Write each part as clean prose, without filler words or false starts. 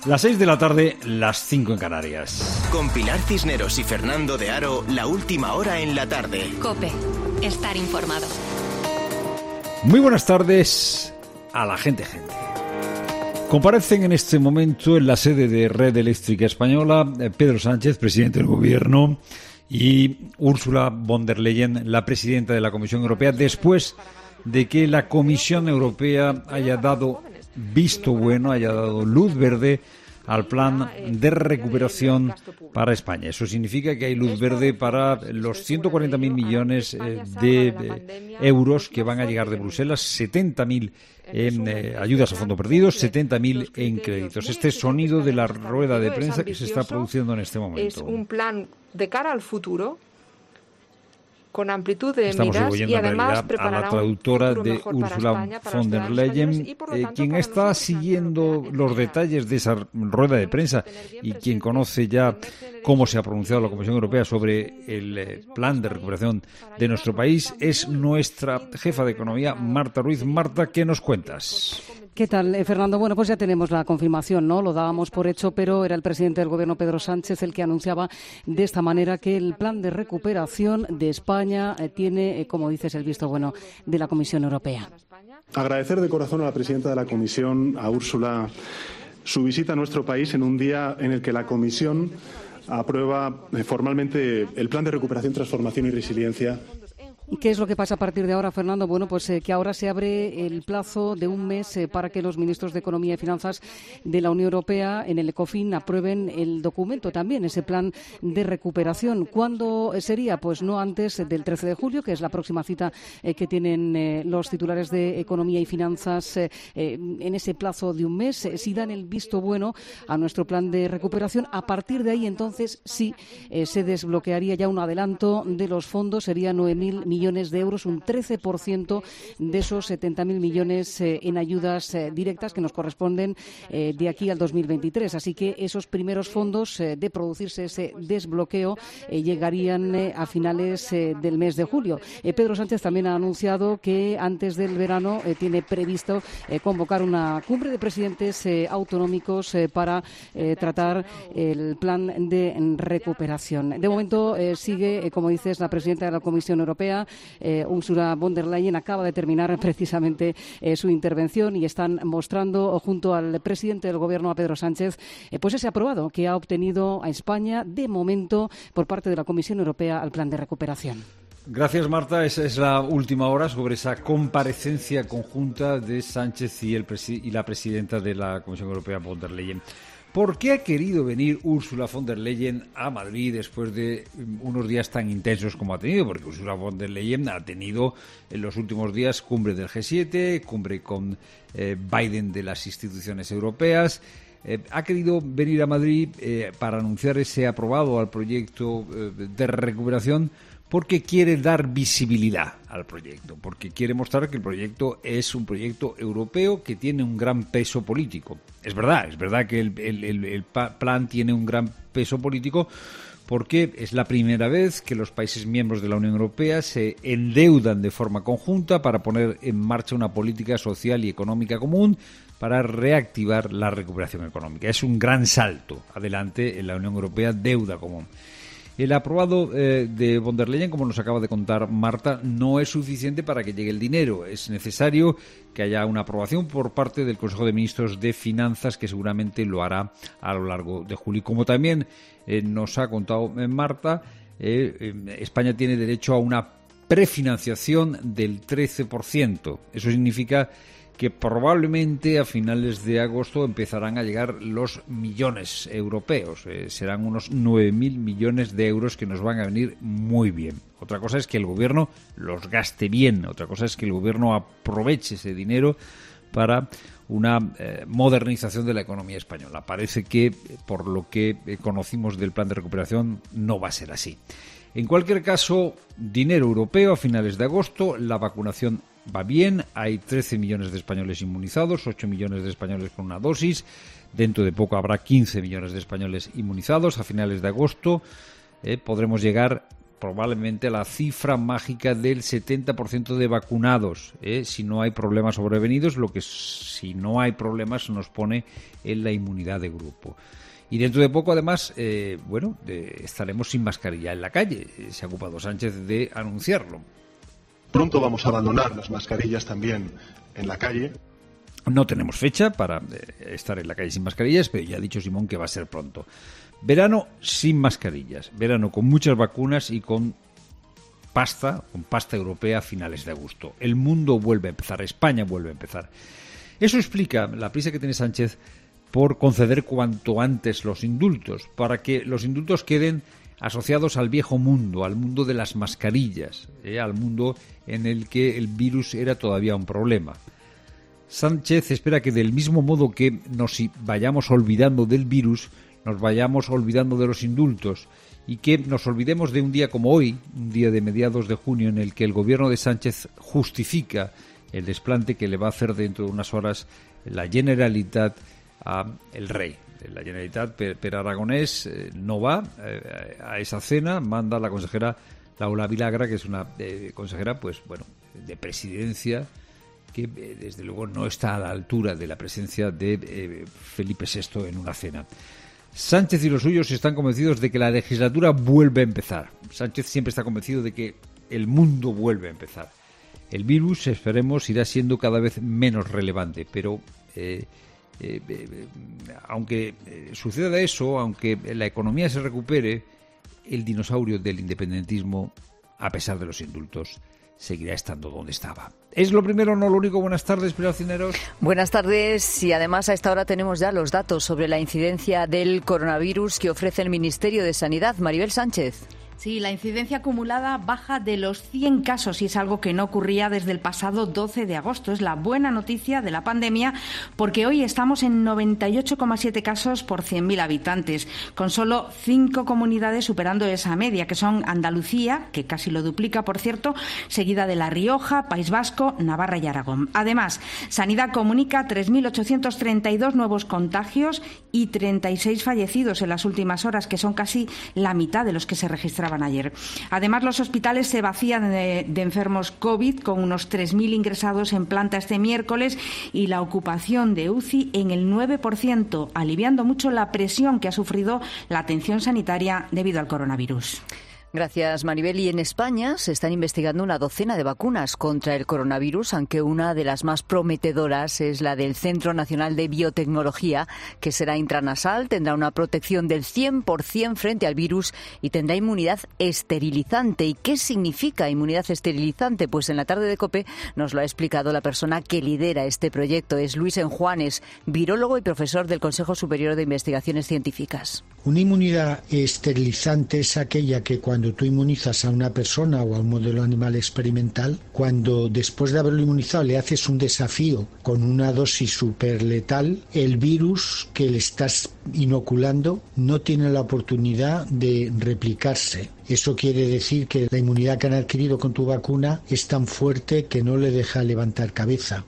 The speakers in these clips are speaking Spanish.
Las 6 de la tarde, las 5 en Canarias. Con Pilar Cisneros y Fernando de Aro, la última hora en la tarde. COPE. Estar informado. Muy buenas tardes a la gente. Comparecen en este momento en la sede de Red Eléctrica Española Pedro Sánchez, presidente del Gobierno, y Ursula von der Leyen, la presidenta de la Comisión Europea, después de que la Comisión Europea haya dado visto bueno, haya dado luz verde al plan de recuperación para España. Eso significa que hay luz verde para los 140.000 millones de euros que van a llegar de Bruselas, 70.000 en ayudas a fondo perdido, 70.000 en créditos. Este sonido de la rueda de prensa que se está produciendo en este momento. Es un plan de cara al futuro, con amplitud de Estamos miras, y además a la traductora de Ursula von der Leyen, quien está siguiendo los detalles de esa rueda de prensa y quien conoce ya cómo se ha pronunciado la Comisión Europea sobre el plan de recuperación de nuestro país, es nuestra jefa de economía, Marta Ruiz. Marta, ¿qué nos cuentas? ¿Qué tal, Fernando? Bueno, pues ya tenemos la confirmación, ¿no? Lo dábamos por hecho, pero era el presidente del Gobierno, Pedro Sánchez, el que anunciaba de esta manera que el plan de recuperación de España tiene, como dices, el visto bueno de la Comisión Europea. Agradecer de corazón a la presidenta de la Comisión, a Úrsula, su visita a nuestro país en un día en el que la Comisión aprueba formalmente el plan de recuperación, transformación y resiliencia. ¿Y qué es lo que pasa a partir de ahora, Fernando? Bueno, pues que ahora se abre el plazo de un mes para que los ministros de Economía y Finanzas de la Unión Europea en el ECOFIN aprueben el documento también, ese plan de recuperación. ¿Cuándo sería? Pues no antes del 13 de julio, que es la próxima cita que tienen los titulares de Economía y Finanzas en ese plazo de un mes. Si dan el visto bueno a nuestro plan de recuperación, a partir de ahí entonces sí se desbloquearía ya un adelanto de los fondos, sería 9.000 millones de euros, un 13% de esos 70.000 millones en ayudas directas que nos corresponden de aquí al 2023. Así que esos primeros fondos, de producirse ese desbloqueo, llegarían a finales del mes de julio. Pedro Sánchez también ha anunciado que antes del verano tiene previsto convocar una cumbre de presidentes autonómicos para tratar el plan de recuperación. De momento sigue, como dices, la presidenta de la Comisión Europea, Ursula von der Leyen, acaba de terminar precisamente su intervención y están mostrando junto al presidente del Gobierno, a Pedro Sánchez, pues ese aprobado que ha obtenido a España de momento por parte de la Comisión Europea al plan de recuperación. Gracias, Marta. Esa es la última hora sobre esa comparecencia conjunta de Sánchez y la presidenta de la Comisión Europea, von der Leyen. ¿Por qué ha querido venir Ursula von der Leyen a Madrid después de unos días tan intensos como ha tenido? Porque Ursula von der Leyen ha tenido en los últimos días cumbre del G7, cumbre con Biden de las instituciones europeas. Ha querido venir a Madrid para anunciar ese aprobado al proyecto de recuperación, porque quiere dar visibilidad al proyecto, porque quiere mostrar que el proyecto es un proyecto europeo que tiene un gran peso político. Es verdad que el plan tiene un gran peso político, porque es la primera vez que los países miembros de la Unión Europea se endeudan de forma conjunta para poner en marcha una política social y económica común para reactivar la recuperación económica. Es un gran salto adelante en la Unión Europea, deuda común. El aprobado de von der Leyen, como nos acaba de contar Marta, no es suficiente para que llegue el dinero. Es necesario que haya una aprobación por parte del Consejo de Ministros de Finanzas, que seguramente lo hará a lo largo de julio. Como también nos ha contado Marta, España tiene derecho a una prefinanciación del 13%. Eso significa que probablemente a finales de agosto empezarán a llegar los millones europeos. Serán unos 9.000 millones de euros que nos van a venir muy bien. Otra cosa es que el gobierno los gaste bien, otra cosa es que el gobierno aproveche ese dinero para una modernización de la economía española. Parece que, por lo que conocimos del plan de recuperación, no va a ser así. En cualquier caso, dinero europeo a finales de agosto, la vacunación va bien, hay 13 millones de españoles inmunizados, 8 millones de españoles con una dosis, dentro de poco habrá 15 millones de españoles inmunizados, a finales de agosto podremos llegar probablemente la cifra mágica del 70% de vacunados, si no hay problemas sobrevenidos, lo que si no hay problemas nos pone en la inmunidad de grupo. Y dentro de poco, además, estaremos sin mascarilla en la calle. Se ha ocupado Sánchez de anunciarlo. Pronto vamos a abandonar las mascarillas también en la calle. No tenemos fecha para estar en la calle sin mascarillas, pero ya ha dicho Simón que va a ser pronto. Verano sin mascarillas, verano con muchas vacunas y con pasta europea a finales de agosto. El mundo vuelve a empezar, España vuelve a empezar. Eso explica la prisa que tiene Sánchez por conceder cuanto antes los indultos, para que los indultos queden asociados al viejo mundo, al mundo de las mascarillas, al mundo en el que el virus era todavía un problema. Sánchez espera que del mismo modo que nos vayamos olvidando del virus, nos vayamos olvidando de los indultos y que nos olvidemos de un día como hoy, un día de mediados de junio, en el que el gobierno de Sánchez justifica el desplante que le va a hacer dentro de unas horas la Generalitat a el rey. La Generalitat, Per Aragonés, no va a esa cena, manda a la consejera Laura Vilagra, que es una consejera de presidencia, que desde luego no está a la altura de la presencia de Felipe VI en una cena. Sánchez y los suyos están convencidos de que la legislatura vuelve a empezar. Sánchez siempre está convencido de que el mundo vuelve a empezar. El virus, esperemos, irá siendo cada vez menos relevante, pero aunque suceda eso, aunque la economía se recupere, el dinosaurio del independentismo, a pesar de los indultos, seguirá estando donde estaba. Es lo primero, no lo único. Buenas tardes, Pilar Cisneros. Buenas tardes, y además a esta hora tenemos ya los datos sobre la incidencia del coronavirus que ofrece el Ministerio de Sanidad. Maribel Sánchez. Sí, la incidencia acumulada baja de los 100 casos y es algo que no ocurría desde el pasado 12 de agosto. Es la buena noticia de la pandemia porque hoy estamos en 98,7 casos por 100.000 habitantes, con solo 5 comunidades superando esa media, que son Andalucía, que casi lo duplica, por cierto, seguida de La Rioja, País Vasco, Navarra y Aragón. Además, Sanidad comunica 3.832 nuevos contagios y 36 fallecidos en las últimas horas, que son casi la mitad de los que se registraron ayer. Además, los hospitales se vacían de enfermos COVID, con unos 3.000 ingresados en planta este miércoles y la ocupación de UCI en el 9%, aliviando mucho la presión que ha sufrido la atención sanitaria debido al coronavirus. Gracias, Maribel. Y en España se están investigando una docena de vacunas contra el coronavirus, aunque una de las más prometedoras es la del Centro Nacional de Biotecnología, que será intranasal, tendrá una protección del 100% frente al virus y tendrá inmunidad esterilizante. ¿Y qué significa inmunidad esterilizante? Pues en la tarde de COPE nos lo ha explicado la persona que lidera este proyecto. Es Luis Enjuanes, virólogo y profesor del Consejo Superior de Investigaciones Científicas. Una inmunidad esterilizante es aquella que cuando tú inmunizas a una persona o a un modelo animal experimental, cuando después de haberlo inmunizado le haces un desafío con una dosis superletal, el virus que le estás inoculando no tiene la oportunidad de replicarse. Eso quiere decir que la inmunidad que han adquirido con tu vacuna es tan fuerte que no le deja levantar cabeza.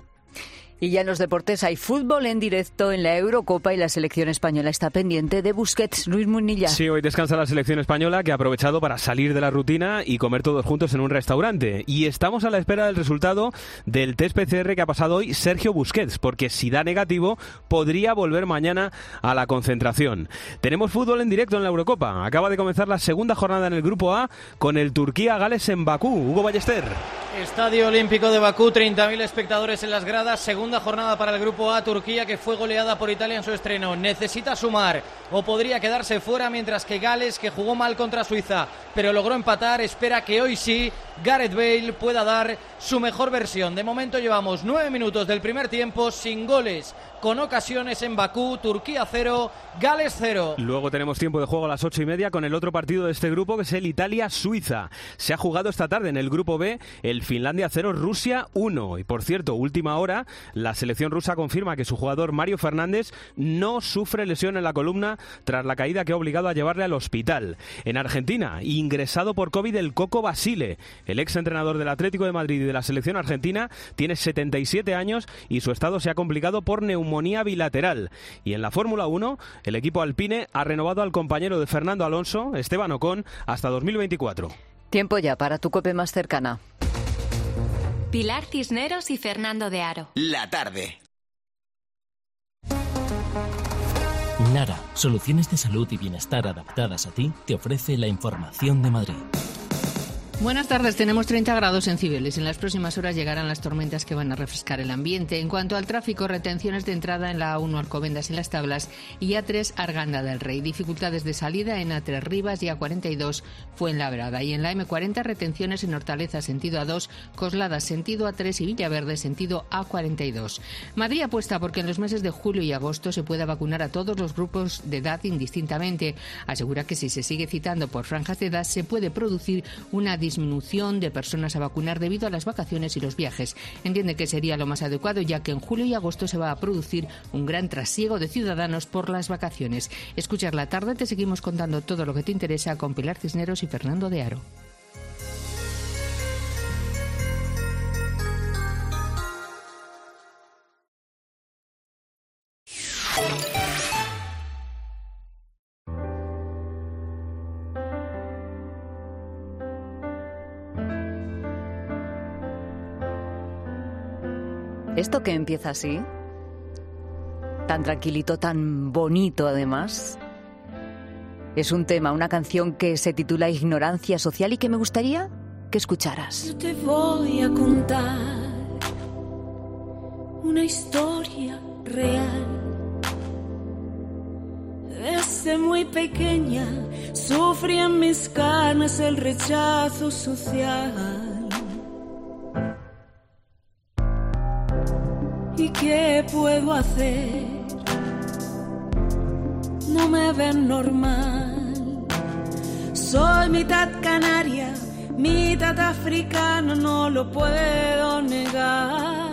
Y ya en los deportes hay fútbol en directo en la Eurocopa y la selección española está pendiente de Busquets. Luis Munilla. Sí, hoy descansa la selección española, que ha aprovechado para salir de la rutina y comer todos juntos en un restaurante. Y estamos a la espera del resultado del test PCR que ha pasado hoy Sergio Busquets, porque si da negativo podría volver mañana a la concentración. Tenemos fútbol en directo en la Eurocopa. Acaba de comenzar la segunda jornada en el Grupo A con el Turquía-Gales en Bakú. Hugo Ballester. Estadio Olímpico de Bakú, 30.000 espectadores en las gradas. Segunda jornada para el Grupo A. Turquía, que fue goleada por Italia en su estreno, necesita sumar o podría quedarse fuera, mientras que Gales, que jugó mal contra Suiza pero logró empatar, espera que hoy sí Gareth Bale pueda dar su mejor versión. De momento llevamos 9 minutos del primer tiempo sin goles, con ocasiones en Bakú. Turquía 0, Gales 0. Luego tenemos tiempo de juego a las 8:30 con el otro partido de este grupo, que es el Italia-Suiza. Se ha jugado esta tarde en el Grupo B el Finlandia 0, Rusia 1. Y por cierto, última hora, la selección rusa confirma que su jugador Mario Fernández no sufre lesión en la columna tras la caída que ha obligado a llevarle al hospital. En Argentina, ingresado por COVID el Coco Basile. El ex entrenador del Atlético de Madrid y de la selección argentina tiene 77 años y su estado se ha complicado por neumonía bilateral. Y en la Fórmula 1, el equipo Alpine ha renovado al compañero de Fernando Alonso, Esteban Ocon, hasta 2024. Tiempo ya para tu COPE más cercana. Pilar Cisneros y Fernando de Aro. La tarde. Nara, soluciones de salud y bienestar adaptadas a ti, te ofrece la información de Madrid. Buenas tardes, tenemos 30 grados en Cibeles. En las próximas horas llegarán las tormentas que van a refrescar el ambiente. En cuanto al tráfico, retenciones de entrada en la A1 Alcobendas y Las Tablas y A3 Arganda del Rey. Dificultades de salida en A3 Rivas y A42 Fuenlabrada. Y en la M40 retenciones en Hortaleza sentido A2, Coslada sentido A3 y Villaverde sentido A42. Madrid apuesta porque en los meses de julio y agosto se pueda vacunar a todos los grupos de edad indistintamente. Asegura que si se sigue citando por franjas de edad se puede producir una disminución de personas a vacunar debido a las vacaciones y los viajes. Entiende que sería lo más adecuado, ya que en julio y agosto se va a producir un gran trasiego de ciudadanos por las vacaciones. Escuchas La Tarde, te seguimos contando todo lo que te interesa con Pilar Cisneros y Fernando de Aro. Esto que empieza así, tan tranquilito, tan bonito además, es un tema, una canción que se titula Ignorancia Social y que me gustaría que escucharas. Yo te voy a contar una historia real. Desde muy pequeña sufrí en mis carnes el rechazo social. ¿Y qué puedo hacer? No me ven normal. Soy mitad canaria, mitad africana, no lo puedo negar.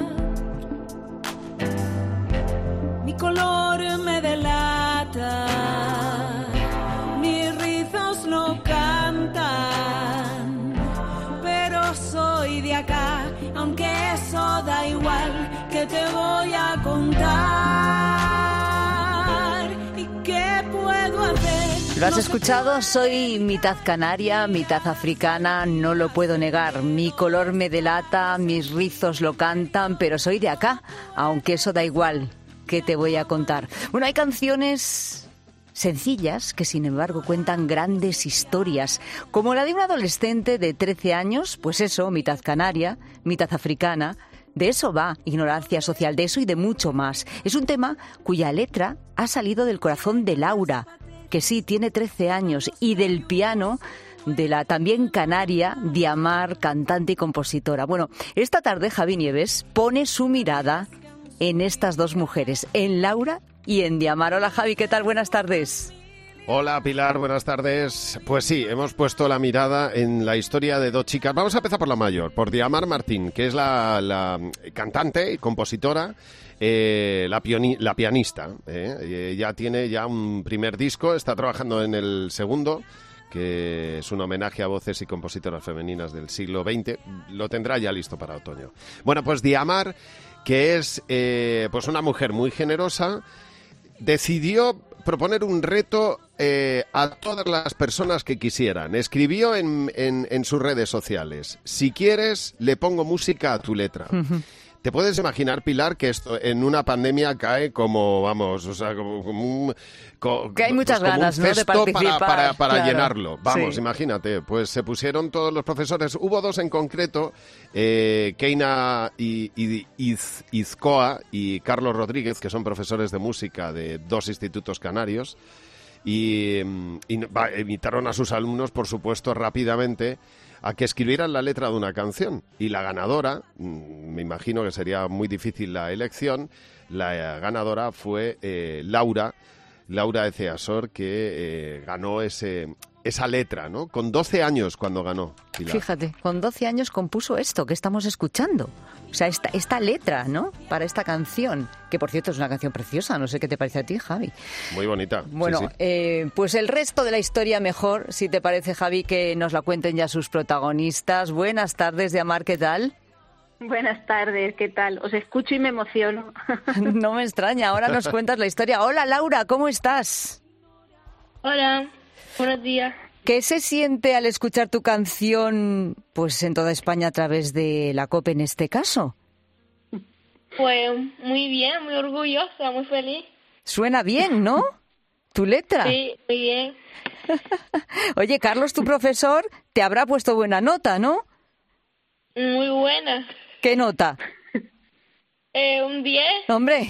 Mi color me delata, mis rizos no cantan, pero soy de acá, aunque eso da igual. Que te voy a contar y qué puedo hacer. ¿Lo has escuchado? Soy mitad canaria, mitad africana, no lo puedo negar. Mi color me delata, mis rizos lo cantan, pero soy de acá, aunque eso da igual. ¿Qué te voy a contar? Bueno, hay canciones sencillas que sin embargo cuentan grandes historias, como la de una adolescente de 13 años, pues eso, mitad canaria, mitad africana. De eso va Ignorancia Social, de eso y de mucho más. Es un tema cuya letra ha salido del corazón de Laura, que sí, tiene 13 años, y del piano de la también canaria Diamar, cantante y compositora. Bueno, esta tarde Javi Nieves pone su mirada en estas dos mujeres, en Laura y en Diamar. Hola Javi, ¿qué tal? Buenas tardes. Hola Pilar, buenas tardes. Pues sí, hemos puesto la mirada en la historia de dos chicas. Vamos a empezar por la mayor, por Diamar Martín, que es la cantante y compositora, la pianista. Ya tiene ya un primer disco, está trabajando en el segundo, que es un homenaje a voces y compositoras femeninas del siglo XX. Lo tendrá ya listo para otoño. Bueno, pues Diamar, que es pues una mujer muy generosa, decidió proponer un reto a todas las personas que quisieran. Escribió en sus redes sociales: si quieres, le pongo música a tu letra. Uh-huh. ¿Te puedes imaginar, Pilar, que esto en una pandemia cae como, vamos, o sea, como un... que hay muchas ganas, ¿no?, de participar. Para claro. llenarlo. Vamos, sí. Imagínate, pues se pusieron todos los profesores. Hubo dos en concreto, Keina Izcoa y Carlos Rodríguez, que son profesores de música de dos institutos canarios, y invitaron a sus alumnos, por supuesto, rápidamente a que escribieran la letra de una canción. Y la ganadora, me imagino que sería muy difícil la elección, la ganadora fue Laura Eceasor, que ganó esa letra, ¿no? Con 12 años cuando ganó, Pilar. Fíjate, con 12 años compuso esto que estamos escuchando. O sea, esta letra, ¿no?, para esta canción, que por cierto es una canción preciosa. No sé qué te parece a ti, Javi. Muy bonita. Bueno, sí, sí. Pues el resto de la historia mejor, si te parece, Javi, que nos la cuenten ya sus protagonistas. Buenas tardes, Diamar, ¿qué tal? Buenas tardes, ¿qué tal? Os escucho y me emociono. No me extraña, ahora nos cuentas la historia. Hola, Laura, ¿cómo estás? Hola, buenos días. ¿Qué se siente al escuchar tu canción pues en toda España a través de la COPE en este caso? Pues muy bien, muy orgullosa, muy feliz. Suena bien, ¿no? ¿Tu letra? Sí, muy bien. Oye, Carlos, tu profesor, te habrá puesto buena nota, ¿no? Muy buena. ¿Qué nota? Un 10. Hombre.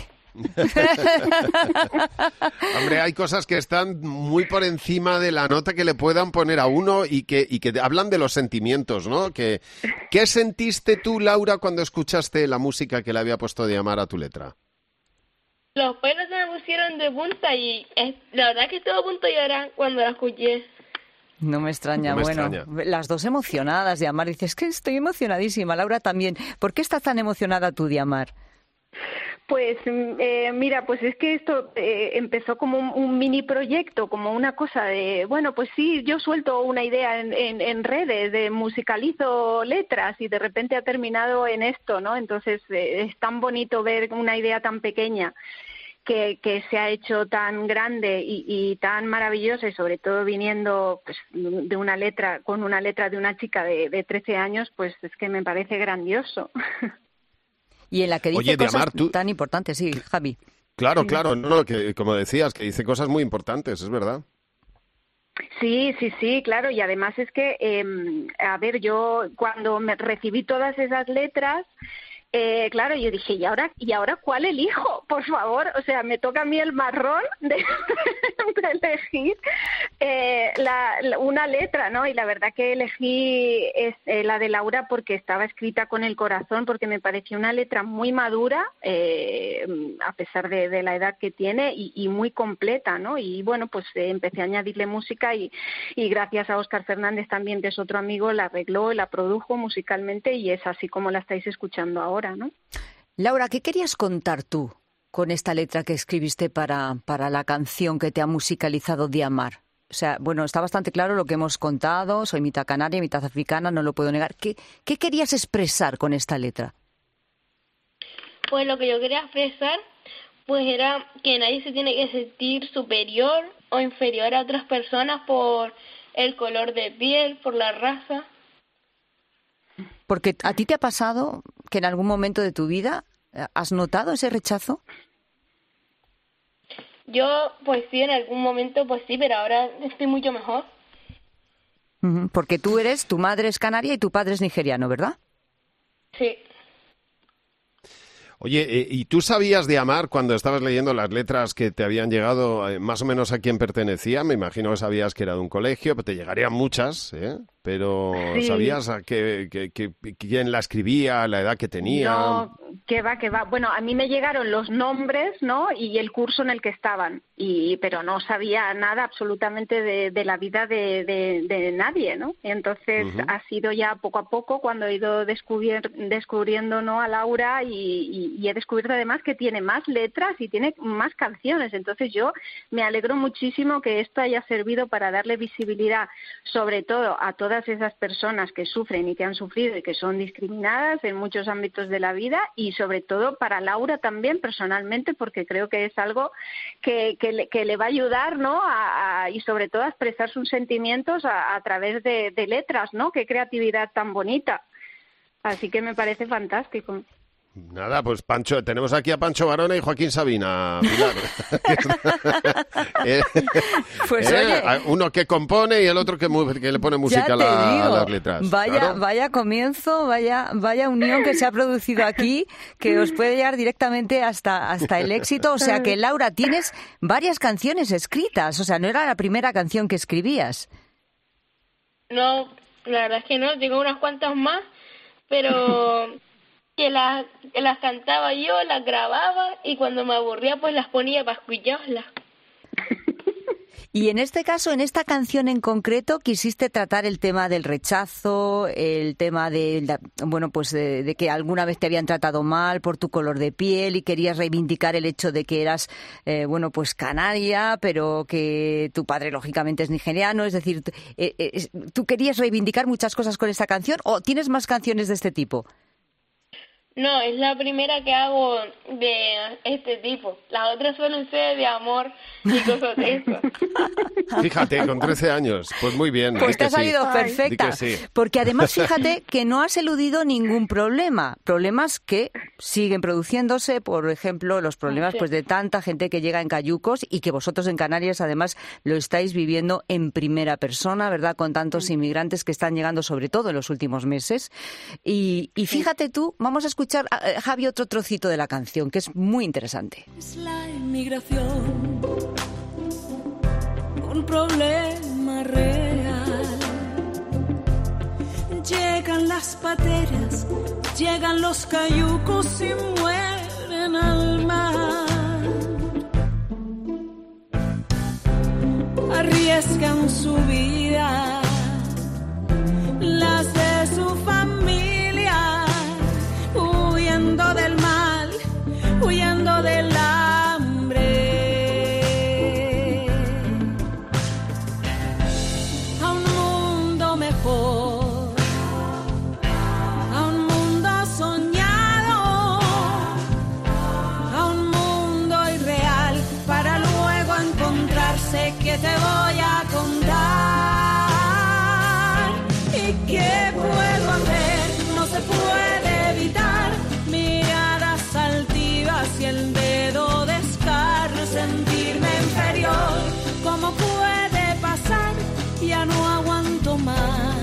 Hombre, hay cosas que están muy por encima de la nota que le puedan poner a uno y que hablan de los sentimientos, ¿no? ¿Qué sentiste tú, Laura, cuando escuchaste la música que le había puesto Diamar a tu letra? Los pelos se me pusieron de punta y la verdad que estuve a punto de llorar cuando la escuché. No me extraña, las dos emocionadas, Diamar. Dices que estoy emocionadísima, Laura también. ¿Por qué estás tan emocionada tú, Diamar? Pues mira, pues es que esto empezó como un mini proyecto, como una cosa de, bueno, pues sí, yo suelto una idea en redes, musicalizo letras y de repente ha terminado en esto, ¿no? Entonces es tan bonito ver una idea tan pequeña que se ha hecho tan grande y tan maravillosa, y sobre todo viniendo pues de una letra, con una letra de una chica de 13 años, pues es que me parece grandioso. Y en la que dice cosas tan importantes, sí, Javi. Claro, que como decías, que dice cosas muy importantes, es verdad. Sí, claro, y además es que, a ver, yo cuando me recibí todas esas letras, claro, yo dije, ¿y ahora cuál elijo? Por favor, o sea, me toca a mí el marrón de elegir una letra, ¿no? Y la verdad que elegí la de Laura porque estaba escrita con el corazón, porque me pareció una letra muy madura, a pesar de la edad que tiene, y muy completa, ¿no? Y bueno, pues empecé a añadirle música y gracias a Óscar Fernández también, que es otro amigo, la arregló, la produjo musicalmente y es así como la estáis escuchando ahora, ¿no? Laura, ¿qué querías contar tú con esta letra que escribiste para la canción que te ha musicalizado Diamar? O sea, bueno, está bastante claro lo que hemos contado, soy mitad canaria, mitad africana, no lo puedo negar. ¿Qué querías expresar con esta letra? Pues lo que yo quería expresar pues era que nadie se tiene que sentir superior o inferior a otras personas por el color de piel, por la raza. Porque ¿a ti te ha pasado que en algún momento de tu vida has notado ese rechazo? Yo, pues sí, en algún momento, pues sí, pero ahora estoy mucho mejor. Porque tu madre es canaria y tu padre es nigeriano, ¿verdad? Sí. Oye, ¿y tú sabías, Diamar, cuando estabas leyendo las letras que te habían llegado, más o menos a quién pertenecía? Me imagino que sabías que era de un colegio, pero te llegarían muchas, ¿eh? Pero sí. ¿Sabías a quién la escribía, la edad que tenía? No, que va. Bueno, a mí me llegaron los nombres, ¿no? Y el curso en el que estaban, pero no sabía nada absolutamente de la vida de nadie, ¿no? Y entonces ha sido ya poco a poco cuando he ido descubriendo, ¿no?, a Laura y he descubierto además que tiene más letras y tiene más canciones. Entonces yo me alegro muchísimo que esto haya servido para darle visibilidad, sobre todo a todas esas personas que sufren y que han sufrido y que son discriminadas en muchos ámbitos de la vida, y sobre todo para Laura también personalmente, porque creo que es algo que le va a ayudar, ¿no?, y sobre todo a expresar sus sentimientos a través de letras, ¿no? Qué creatividad tan bonita. Así que me parece fantástico. Nada, pues Pancho, tenemos aquí a Pancho Varona y Joaquín Sabina, Pilar. Pues oye, uno que compone y el otro que le pone música a las letras. Vaya comienzo, vaya unión que se ha producido aquí, que os puede llegar directamente hasta el éxito. O sea que, Laura, tienes varias canciones escritas, o sea, no era la primera canción que escribías. No, la verdad es que no, tengo unas cuantas más, pero que las cantaba yo, las grababa y cuando me aburría pues las ponía para escucharlas. Y en este caso, en esta canción en concreto, quisiste tratar el tema del rechazo, el tema de que alguna vez te habían tratado mal por tu color de piel y querías reivindicar el hecho de que eras, canaria, pero que tu padre lógicamente es nigeriano. Es decir, ¿tú querías reivindicar muchas cosas con esta canción o tienes más canciones de este tipo? No, es la primera que hago de este tipo. Las otras suelen ser de amor y cosas de eso. Fíjate, con 13 años, pues muy bien. Pues te ha salido perfecta, sí. porque además fíjate que no has eludido ningún problema. Problemas que siguen produciéndose, por ejemplo, los problemas pues de tanta gente que llega en cayucos y que vosotros en Canarias además lo estáis viviendo en primera persona, ¿verdad? Con tantos inmigrantes que están llegando sobre todo en los últimos meses. Y fíjate tú, vamos a escuchar, Javi, otro trocito de la canción que es muy interesante. Es la inmigración, un problema real. Llegan las pateras, llegan los cayucos y mueren al mar. Arriesgan su vida, las de su familia, huyendo del mal, huyendo del hambre, a un mundo mejor, a un mundo soñado, a un mundo irreal, para luego encontrarse. ¿Qué te voy a contar? ¿Y qué puedo hacer? No se puede evitar miradas altivas y el dedo descarno, sentirme inferior. ¿Cómo puede pasar? Ya no aguanto más.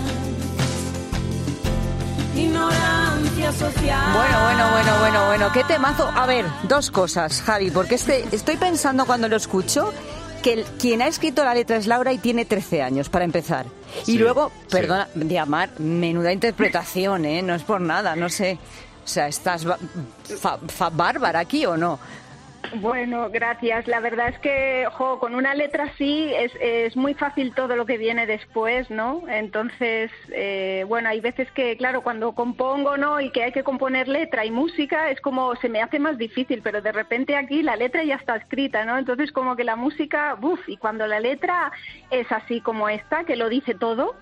Ignorancia social. Bueno, qué temazo. A ver, dos cosas, Javi, porque estoy pensando cuando lo escucho que quien ha escrito la letra es Laura y tiene 13 años, para empezar. Y luego, perdona, Diamar, menuda interpretación, ¿eh? No es por nada, no sé. O sea, ¿estás bárbara aquí o no? Bueno, gracias. La verdad es que, con una letra así es muy fácil todo lo que viene después, ¿no? Entonces, hay veces que, claro, cuando compongo, ¿no? Y que hay que componer letra y música, es como se me hace más difícil, pero de repente aquí la letra ya está escrita, ¿no? Entonces, como que la música, y cuando la letra es así como esta, que lo dice todo,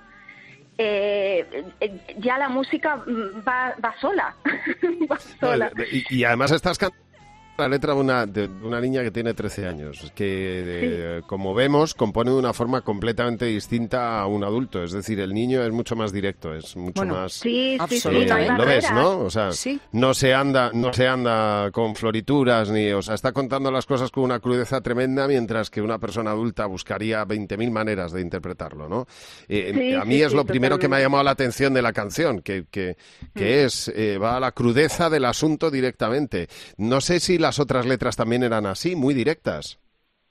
ya la música va sola. Va sola. Y además estás cantando la letra de una niña que tiene 13 años, que como vemos compone de una forma completamente distinta a un adulto, es decir, el niño es mucho más directo, es mucho más... Sí, lo ves, ¿no? O sea, no se anda con florituras, está contando las cosas con una crudeza tremenda, mientras que una persona adulta buscaría 20.000 maneras de interpretarlo, ¿no? A mí es lo primero que me ha llamado la atención de la canción, que va a la crudeza del asunto directamente. No sé si las otras letras también eran así, muy directas.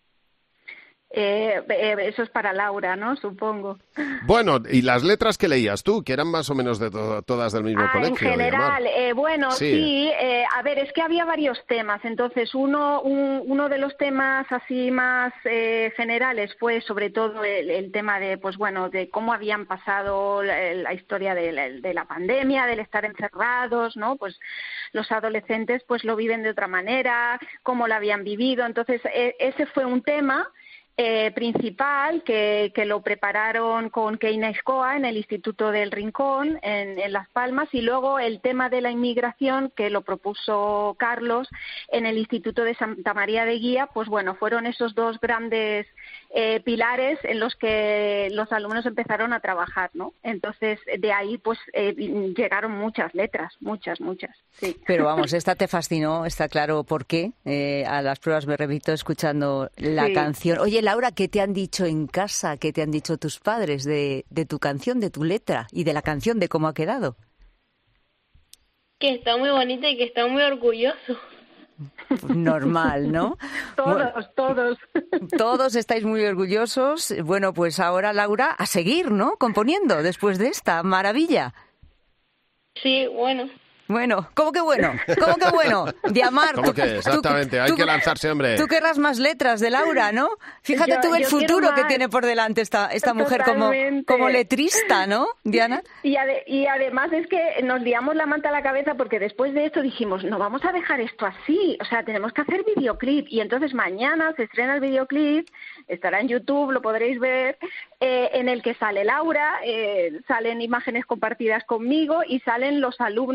Eso es para Laura, ¿no? Supongo. Bueno, ¿y las letras que leías tú? Que eran más o menos de todas del mismo colegio. En general, sí. A ver, es que había varios temas. Entonces, uno de los temas así más generales fue sobre todo el tema de, de cómo habían pasado la historia de la pandemia, del estar encerrados, ¿no? Pues los adolescentes pues lo viven de otra manera, cómo lo habían vivido. Entonces, ese fue un tema principal que lo prepararon con Keina Escoa en el Instituto del Rincón en Las Palmas, y luego el tema de la inmigración que lo propuso Carlos en el Instituto de Santa María de Guía. Pues fueron esos dos grandes pilares en los que los alumnos empezaron a trabajar, ¿no? Entonces de ahí llegaron muchas letras, muchas, sí. Pero vamos, esta te fascinó, está claro por qué. A las pruebas me repito escuchando la canción. Oye, Laura, ¿qué te han dicho en casa? ¿Qué te han dicho tus padres de tu canción, de tu letra y de la canción, de cómo ha quedado? Que está muy bonita y que está muy orgulloso. Normal, ¿no? Todos. Todos estáis muy orgullosos. Bueno, pues ahora, Laura, a seguir, ¿no? Componiendo después de esta maravilla. Sí, bueno. Bueno, ¿cómo que bueno? ¿Cómo que bueno? Diamar, ¿cómo que? Exactamente, hay que lanzarse, hombre. Tú querrás más letras de Laura, ¿no? Fíjate tú el futuro que tiene por delante esta mujer como letrista, ¿no, Diana? Y además es que nos liamos la manta a la cabeza porque después de esto dijimos, no vamos a dejar esto así, o sea, tenemos que hacer videoclip. Y entonces mañana se estrena el videoclip, estará en YouTube, lo podréis ver, en el que sale Laura, salen imágenes compartidas conmigo y salen los alumnos de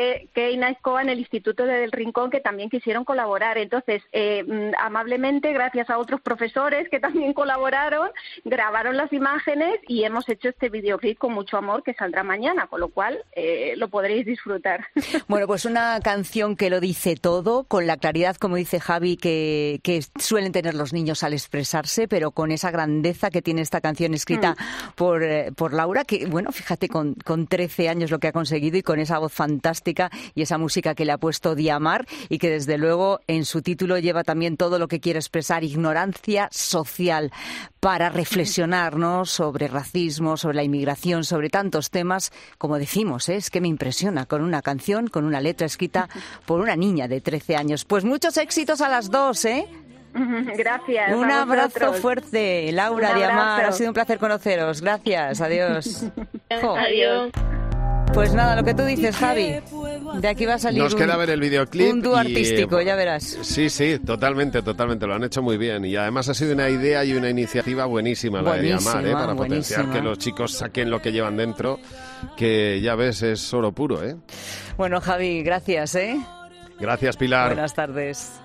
que Inaizcoa en el Instituto del Rincón, que también quisieron colaborar. Entonces, amablemente, gracias a otros profesores que también colaboraron, grabaron las imágenes y hemos hecho este videoclip con mucho amor que saldrá mañana, con lo cual lo podréis disfrutar. Bueno, pues una canción que lo dice todo, con la claridad, como dice Javi, que suelen tener los niños al expresarse, pero con esa grandeza que tiene esta canción escrita por Laura, que, bueno, fíjate, con 13 años lo que ha conseguido y con esa voz fantástica y esa música que le ha puesto Diamar y que desde luego en su título lleva también todo lo que quiere expresar, ignorancia social, para reflexionar, ¿no?, sobre racismo, sobre la inmigración, sobre tantos temas, como decimos, es que me impresiona, con una canción, con una letra escrita por una niña de 13 años. Pues muchos éxitos a las dos, ¿eh? Gracias. Un abrazo fuerte, Laura, Diamar. Ha sido un placer conoceros. Gracias. Adiós. Adiós. Pues nada, lo que tú dices, Javi. De aquí va a salir Nos queda ver el videoclip. Un dúo artístico, ya verás. Sí, totalmente. Lo han hecho muy bien. Y además ha sido una idea y una iniciativa buenísima la de Diamar, para potenciar que los chicos saquen lo que llevan dentro, que ya ves, es oro puro, ¿eh? Bueno, Javi, gracias, ¿eh? Gracias, Pilar. Buenas tardes.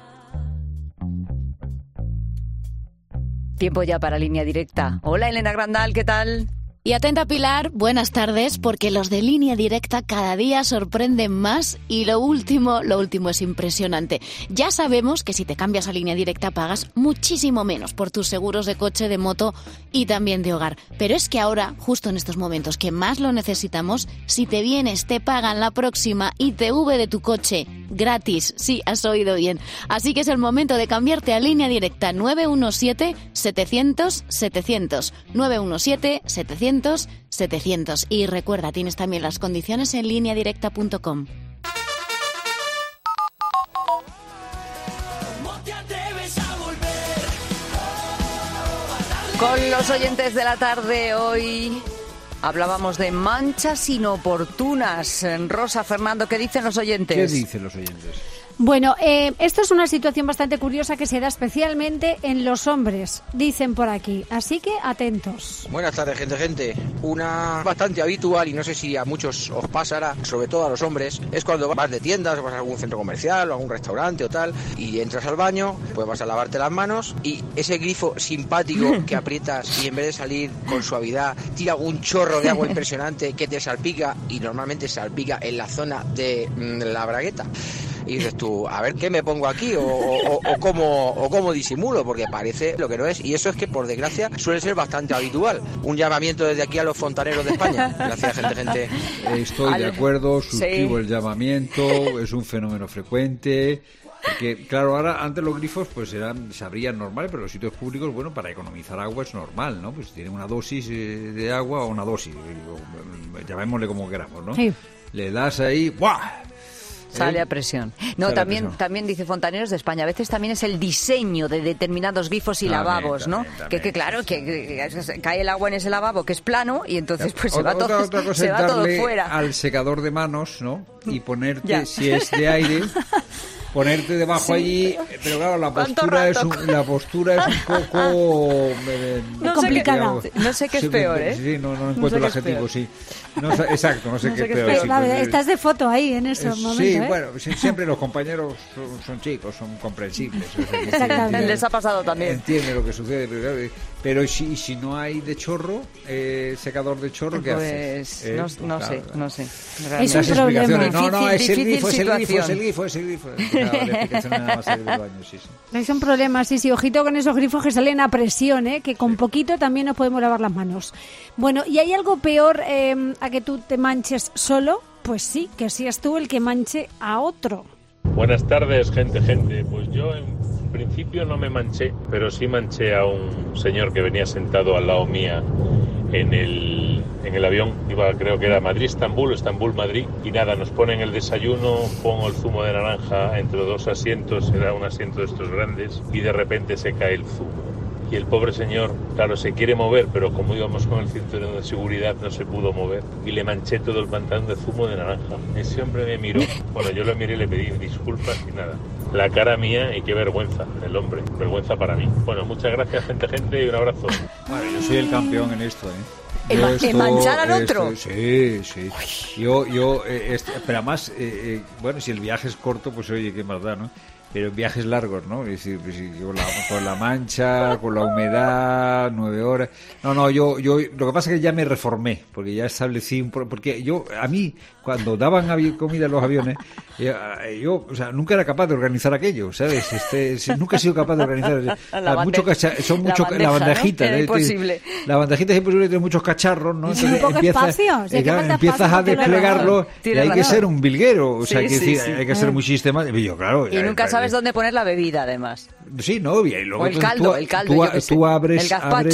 Tiempo ya para Línea Directa. Hola, Elena Grandal, ¿qué tal? Y atenta, Pilar, buenas tardes, porque los de Línea Directa cada día sorprenden más y lo último es impresionante. Ya sabemos que si te cambias a Línea Directa pagas muchísimo menos por tus seguros de coche, de moto y también de hogar. Pero es que ahora, justo en estos momentos que más lo necesitamos, si te vienes te pagan la próxima ITV de tu coche gratis. Sí, has oído bien. Así que es el momento de cambiarte a Línea Directa 917-700-700. 917-700-700. Y recuerda, tienes también las condiciones en lineadirecta.com. Con los oyentes de la tarde hoy hablábamos de manchas inoportunas. Rosa, Fernando, ¿qué dicen los oyentes? ¿Qué dicen los oyentes? Bueno, esto es una situación bastante curiosa que se da especialmente en los hombres, dicen por aquí. Así que atentos. Buenas tardes, gente. Una bastante habitual, y no sé si a muchos os pasará, sobre todo a los hombres, es cuando vas de tiendas, o vas a algún centro comercial o a algún restaurante o tal, y entras al baño, pues vas a lavarte las manos, y ese grifo simpático que aprietas y en vez de salir con suavidad, tira un chorro de agua impresionante que te salpica, y normalmente salpica en la zona de la bragueta. Y dices tú, a ver qué me pongo aquí o cómo disimulo, porque parece lo que no es. Y eso es que, por desgracia, suele ser bastante habitual. Un llamamiento desde aquí a los fontaneros de España. Gracias, gente. Estoy de acuerdo, suscribo el llamamiento, es un fenómeno frecuente. Porque, claro, ahora antes los grifos pues se abrían normales, pero los sitios públicos, bueno, para economizar agua es normal, ¿no? Pues tiene una dosis de agua o una dosis, llamémosle como queramos, ¿no? Sí. Le das ahí, ¡buah! Sale a presión. No, también dice Fontaneros de España. A veces también es el diseño de determinados grifos y lavabos, ¿no? Que claro, que cae el agua en ese lavabo que es plano y entonces pues se va todo fuera. Al secador de manos, ¿no? Y ponerte, si es de aire, ponerte debajo allí, pero claro, la postura es un poco complicada. No sé qué es peor, ¿eh? Sí, no encuentro el adjetivo, sí. Exacto, no sé qué es peor. Sí, estás de foto ahí en ese momento. Sí, bueno, siempre los compañeros son chicos, son comprensibles. Exactamente. Les ha pasado también. Entiende lo que sucede, pero si no hay de chorro, secador de chorro, ¿qué haces? No sé. Es un problema. No, es el grifo. Es un problema, sí, ojito con esos grifos que salen a presión, que con poquito también nos podemos lavar las manos. Bueno, ¿y hay algo peor a que tú te manches solo? Pues sí, que seas tú el que manche a otro. Buenas tardes, gente. Pues yo en principio no me manché, pero sí manché a un señor que venía sentado al lado mía en el avión. Iba, creo que era Madrid-Estambul, Estambul-Madrid, y nada, nos ponen el desayuno, pongo el zumo de naranja entre dos asientos, era un asiento de estos grandes, y de repente se cae el zumo. Y el pobre señor, claro, se quiere mover, pero como íbamos con el cinturón de seguridad no se pudo mover y le manché todo el pantalón de zumo de naranja. Ese hombre me miró, bueno, yo lo miré y le pedí disculpas y nada. La cara mía y qué vergüenza del hombre, vergüenza para mí. Bueno, muchas gracias, gente, y un abrazo. Bueno, yo soy el campeón en esto, ¿En manchar al otro? Sí. Pero además, bueno, si el viaje es corto, pues oye, qué más da, ¿no? Pero en viajes largos, ¿no? Es decir, pues, con la mancha, con la humedad, 9 horas. No, yo lo que pasa es que ya me reformé, porque ya establecí porque a mí, cuando daban comida en los aviones, yo, o sea, nunca era capaz de organizar aquello, ¿sabes? Nunca he sido capaz de organizar. La bandejita, ¿no? Es imposible. La bandejita es imposible, tiene muchos cacharros, ¿no? Entonces empiezas a desplegarlo y hay que ser un bilguero, o sea, hay que ser muy sistemático. Y yo, claro. Y nunca sabes dónde poner la bebida, además. Sí, no, y luego o el caldo, tú abres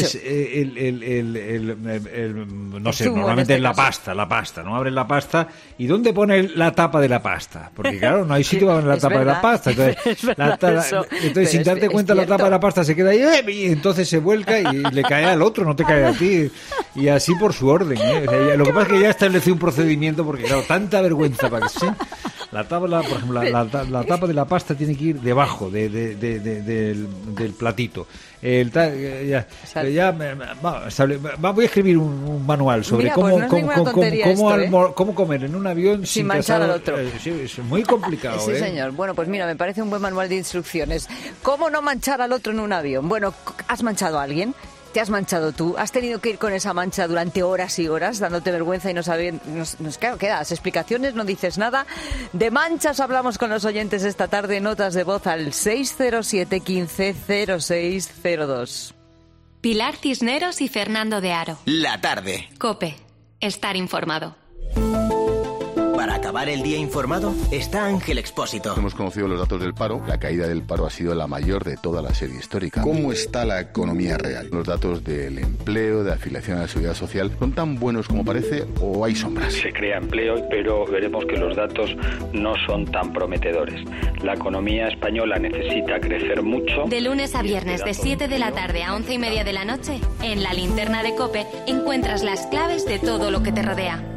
no sé, normalmente es la pasta, ¿no? Abres la pasta y ¿dónde pones la tapa de la pasta? Porque claro, no hay sitio para poner la tapa de la pasta. Entonces sin darte cuenta la tapa de la pasta se queda ahí y entonces se vuelca y le cae al otro, no te cae a ti. Y así por su orden, ¿eh? O sea, lo que pasa es que ya establecí un procedimiento porque claro, tanta vergüenza para que se... La tapa, por ejemplo, la tapa de la pasta tiene que ir debajo del platito. Voy a escribir un manual sobre cómo comer en un avión sin manchar al otro. Es muy complicado. Sí, señor. Bueno, pues mira, me parece un buen manual de instrucciones. ¿Cómo no manchar al otro en un avión? Bueno, ¿has manchado a alguien? ¿Te has manchado tú? ¿Has tenido que ir con esa mancha durante horas y horas dándote vergüenza y no sabiendo? Claro, ¿qué das? ¿Explicaciones? ¿No dices nada? De manchas hablamos con los oyentes esta tarde. Notas de voz al 607 15 0602. Pilar Cisneros y Fernando de Aro. La tarde. COPE. Estar informado. Para acabar el día informado está Ángel Expósito. Hemos conocido los datos del paro. La caída del paro ha sido la mayor de toda la serie histórica. ¿Cómo está la economía real? Los datos del empleo, de afiliación a la seguridad social, ¿son tan buenos como parece o hay sombras? Se crea empleo, pero veremos que los datos no son tan prometedores. La economía española necesita crecer mucho. De lunes a viernes, de 7 de la tarde a 11:30 de la noche, en la linterna de COPE encuentras las claves de todo lo que te rodea.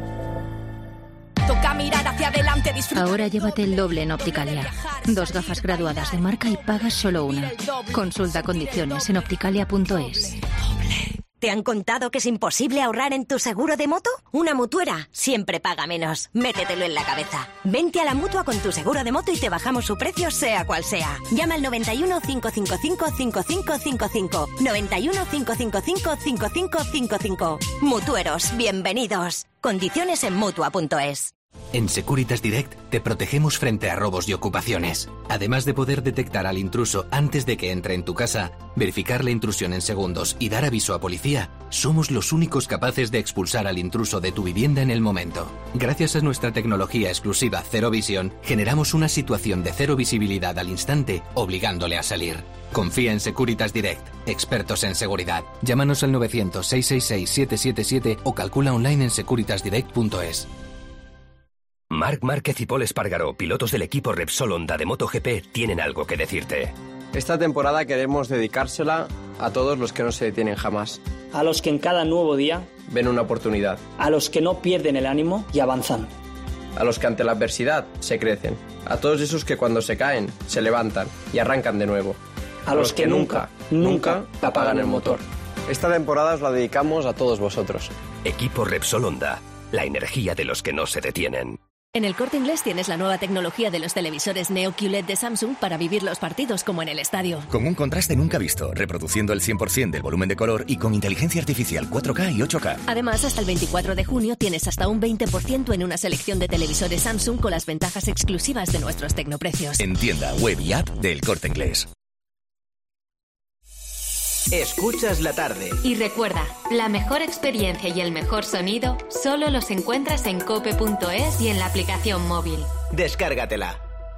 Toca mirar hacia adelante, Ahora llévate el doble en Opticalia. 2 gafas graduadas de marca y pagas solo una. Consulta condiciones en opticalia.es. ¿Te han contado que es imposible ahorrar en tu seguro de moto? Una mutuera siempre paga menos. Métetelo en la cabeza. Vente a la Mutua con tu seguro de moto y te bajamos su precio sea cual sea. Llama al 91 555 5555. 91 555 5555. Mutueros, bienvenidos. Condiciones en Mutua.es. En Securitas Direct te protegemos frente a robos y ocupaciones. Además de poder detectar al intruso antes de que entre en tu casa, verificar la intrusión en segundos y dar aviso a policía, somos los únicos capaces de expulsar al intruso de tu vivienda en el momento. Gracias a nuestra tecnología exclusiva Cero Visión, generamos una situación de cero visibilidad al instante, obligándole a salir. Confía en Securitas Direct, expertos en seguridad. Llámanos al 900-666-777 o calcula online en securitasdirect.es. Marc Márquez y Pol Espargaró, pilotos del equipo Repsol Honda de MotoGP, tienen algo que decirte. Esta temporada queremos dedicársela a todos los que no se detienen jamás. A los que en cada nuevo día ven una oportunidad. A los que no pierden el ánimo y avanzan. A los que ante la adversidad se crecen. A todos esos que cuando se caen, se levantan y arrancan de nuevo. A los que nunca apagan el motor. Esta temporada os la dedicamos a todos vosotros. Equipo Repsol Honda, la energía de los que no se detienen. En el Corte Inglés tienes la nueva tecnología de los televisores Neo QLED de Samsung para vivir los partidos como en el estadio. Con un contraste nunca visto, reproduciendo el 100% del volumen de color y con inteligencia artificial 4K y 8K. Además, hasta el 24 de junio tienes hasta un 20% en una selección de televisores Samsung con las ventajas exclusivas de nuestros tecnoprecios. En tienda, web y app del Corte Inglés. Escuchas la tarde. Y recuerda, la mejor experiencia y el mejor sonido solo los encuentras en cope.es y en la aplicación móvil. Descárgatela.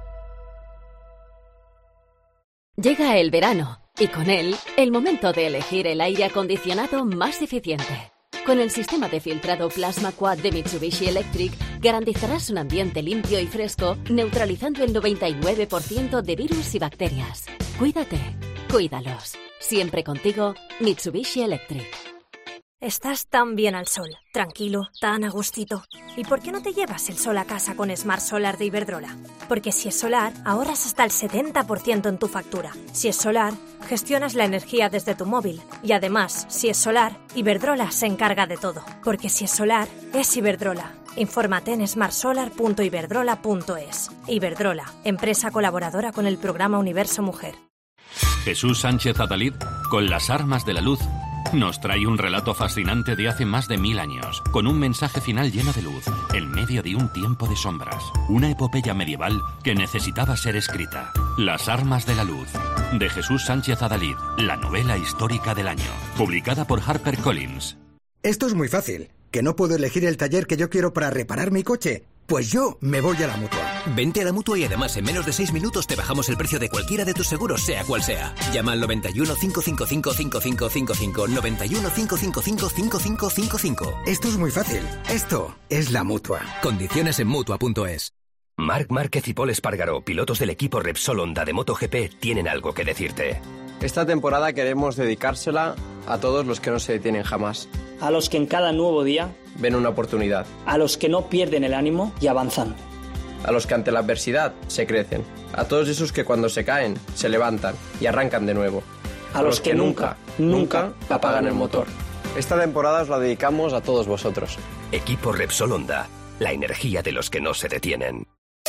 Llega el verano y con él el momento de elegir el aire acondicionado más eficiente. Con el sistema de filtrado Plasma Quad de Mitsubishi Electric garantizarás un ambiente limpio y fresco, neutralizando el 99% de virus y bacterias. Cuídate, cuídalos. Siempre contigo, Mitsubishi Electric. Estás tan bien al sol, tranquilo, tan a gustito. ¿Y por qué no te llevas el sol a casa con Smart Solar de Iberdrola? Porque si es solar, ahorras hasta el 70% en tu factura. Si es solar, gestionas la energía desde tu móvil. Y además, si es solar, Iberdrola se encarga de todo. Porque si es solar, es Iberdrola. Infórmate en smartsolar.iberdrola.es. Iberdrola, empresa colaboradora con el programa Universo Mujer. Jesús Sánchez Adalid, con las armas de la luz, nos trae un relato fascinante de hace más de 1000 años, con un mensaje final lleno de luz, en medio de un tiempo de sombras. Una epopeya medieval que necesitaba ser escrita. Las armas de la luz, de Jesús Sánchez Adalid, la novela histórica del año, publicada por HarperCollins. Esto es muy fácil. ¿Que no puedo elegir el taller que yo quiero para reparar mi coche? Pues yo me voy a la Mutua. Vente a la Mutua y además en menos de 6 minutos te bajamos el precio de cualquiera de tus seguros, sea cual sea. Llama al 91 555 5555, 91 555 5555. Esto es muy fácil. Esto es la Mutua. Condiciones en Mutua.es. Marc Márquez y Pol Espargaró, pilotos del equipo Repsol Honda de MotoGP, tienen algo que decirte. Esta temporada queremos dedicársela a todos los que no se detienen jamás. A los que en cada nuevo día ven una oportunidad. A los que no pierden el ánimo y avanzan. A los que ante la adversidad se crecen. A todos esos que cuando se caen se levantan y arrancan de nuevo. A los que nunca apagan el motor. Esta temporada os la dedicamos a todos vosotros. Equipo Repsol Honda, la energía de los que no se detienen.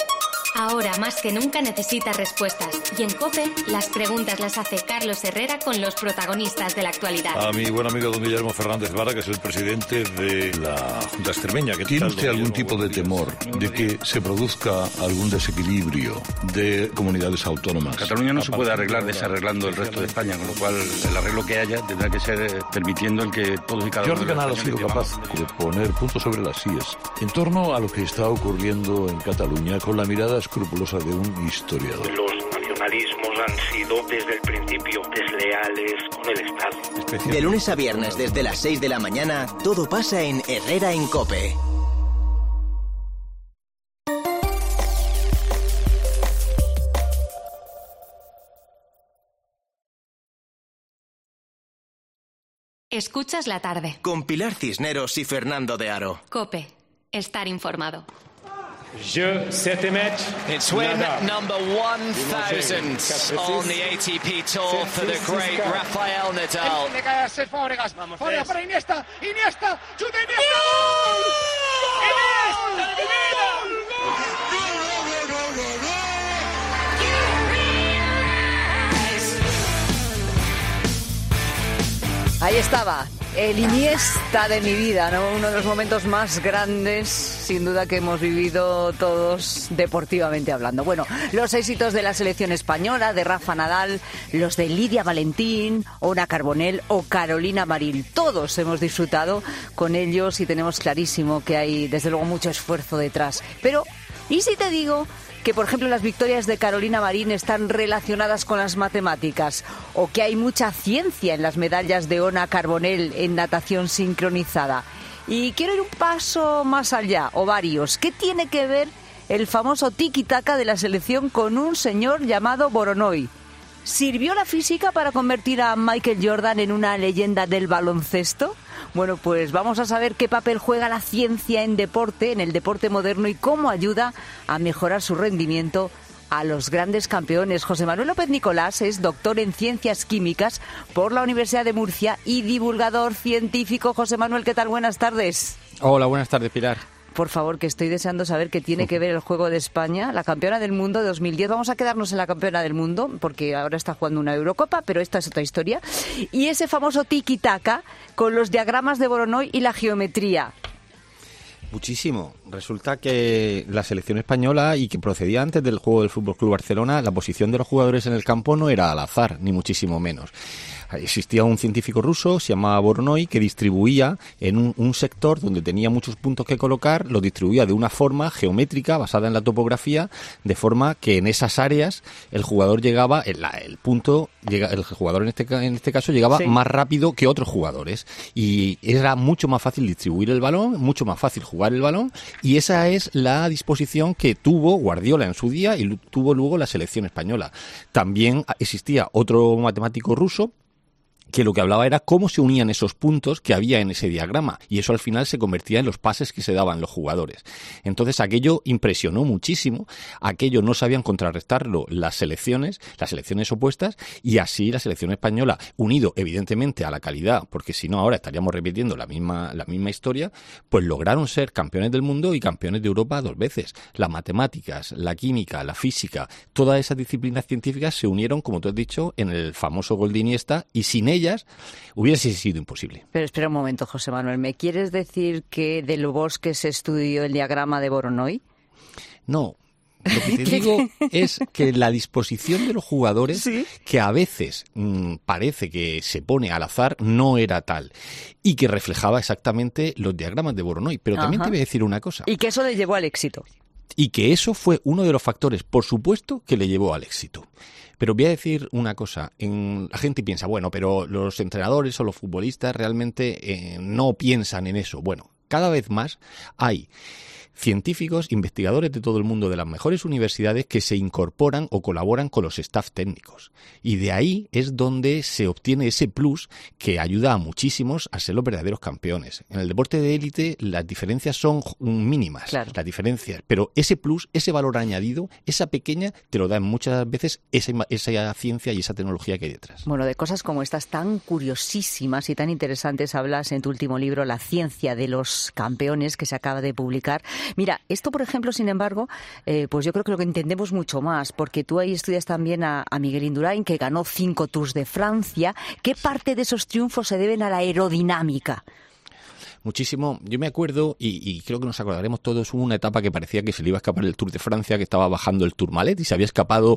Ahora más que nunca necesitas respuestas. Y en COPE, las preguntas las hace Carlos Herrera con los protagonistas de la actualidad. A mi buen amigo don Guillermo Fernández Vara, que es el presidente de la Junta Extremeña. ¿Tiene usted algún tipo de temor de que se produzca algún desequilibrio de comunidades autónomas? Cataluña no se puede arreglar desarreglando el resto de España, con lo cual el arreglo que haya tendrá que ser permitiendo el que todos y cada uno... Jordi Canal ha sido capaz de poner puntos sobre las íes en torno a lo que está ocurriendo en Cataluña con la mirada escrupulosa de un historiador. Los nacionalismos han sido desde el principio desleales con el Estado. De lunes a viernes desde las 6 de la mañana, todo pasa en Herrera en COPE. Escuchas la tarde. Con Pilar Cisneros y Fernando de Aro. COPE. Estar informado. It's win number 1000 on the ATP Tour for the great Rafael Nadal. Vamos, para Iniesta, chuta Iniesta. Ahí estaba, el Iniesta de mi vida, ¿no? Uno de los momentos más grandes, sin duda, que hemos vivido todos deportivamente hablando. Bueno, los éxitos de la selección española, de Rafa Nadal, los de Lidia Valentín, Ona Carbonell o Carolina Marín, todos hemos disfrutado con ellos y tenemos clarísimo que hay, desde luego, mucho esfuerzo detrás. Pero, ¿y si te digo que, por ejemplo, las victorias de Carolina Marín están relacionadas con las matemáticas, o que hay mucha ciencia en las medallas de Ona Carbonell en natación sincronizada? Y quiero ir un paso más allá, o varios. ¿Qué tiene que ver el famoso tiki-taka de la selección con un señor llamado Voronoi? ¿Sirvió la física para convertir a Michael Jordan en una leyenda del baloncesto? Bueno, pues vamos a saber qué papel juega la ciencia en el deporte moderno, y cómo ayuda a mejorar su rendimiento a los grandes campeones. José Manuel López Nicolás es doctor en Ciencias Químicas por la Universidad de Murcia y divulgador científico. José Manuel, ¿qué tal? Buenas tardes. Hola, buenas tardes, Pilar. Por favor, que estoy deseando saber qué tiene que ver el Juego de España, la campeona del mundo de 2010. Vamos a quedarnos en la campeona del mundo, porque ahora está jugando una Eurocopa, pero esta es otra historia. Y ese famoso tiki-taka con los diagramas de Voronoi y la geometría. Muchísimo. Resulta que la selección española, y que procedía antes del juego del Fútbol Club Barcelona, la posición de los jugadores en el campo no era al azar, ni muchísimo menos. Existía un científico ruso, se llamaba Voronoi, que distribuía en un sector donde tenía muchos puntos que colocar, lo distribuía de una forma geométrica basada en la topografía, de forma que en esas áreas el jugador llegaba, el jugador en este caso llegaba más rápido que otros jugadores, y era mucho más fácil distribuir el balón, mucho más fácil jugar el balón, y esa es la disposición que tuvo Guardiola en su día y tuvo luego la selección española. También existía otro matemático ruso que lo que hablaba era cómo se unían esos puntos que había en ese diagrama, y eso al final se convertía en los pases que se daban los jugadores. Entonces aquello impresionó muchísimo, aquello no sabían contrarrestarlo las selecciones opuestas, y así la selección española, unido evidentemente a la calidad, porque si no ahora estaríamos repitiendo la misma historia, pues lograron ser campeones del mundo y campeones de Europa 2 veces. Las matemáticas, la química, la física, todas esas disciplinas científicas se unieron, como tú has dicho, en el famoso gol de Iniesta, y sin ellas hubiese sido imposible. Pero espera un momento, José Manuel, ¿me quieres decir que del Bosque se estudió el diagrama de Voronoi? No. Lo que te digo es que la disposición de los jugadores, ¿sí?, que a veces parece que se pone al azar, no era tal, y que reflejaba exactamente los diagramas de Voronoi. Pero también te voy a decir una cosa. Y que eso le llevó al éxito. Y que eso fue uno de los factores, por supuesto, que le llevó al éxito. Pero voy a decir una cosa. La gente piensa, bueno, pero los entrenadores o los futbolistas realmente no piensan en eso. Bueno, cada vez más hay científicos, investigadores de todo el mundo, de las mejores universidades, que se incorporan o colaboran con los staff técnicos. Y de ahí es donde se obtiene ese plus que ayuda a muchísimos a ser los verdaderos campeones. En el deporte de élite las diferencias son mínimas, claro, las diferencias, pero ese plus, ese valor añadido, esa pequeña, te lo dan muchas veces esa ciencia y esa tecnología que hay detrás. Bueno, de cosas como estas tan curiosísimas y tan interesantes hablas en tu último libro, La ciencia de los campeones, que se acaba de publicar. Mira, esto, por ejemplo, sin embargo, pues yo creo que lo entendemos mucho más, porque tú ahí estudias también a Miguel Indurain, que ganó 5 Tours de Francia. ¿Qué parte de esos triunfos se deben a la aerodinámica? Muchísimo. Yo me acuerdo, y creo que nos acordaremos todos, hubo una etapa que parecía que se le iba a escapar el Tour de Francia, que estaba bajando el Tourmalet y se había escapado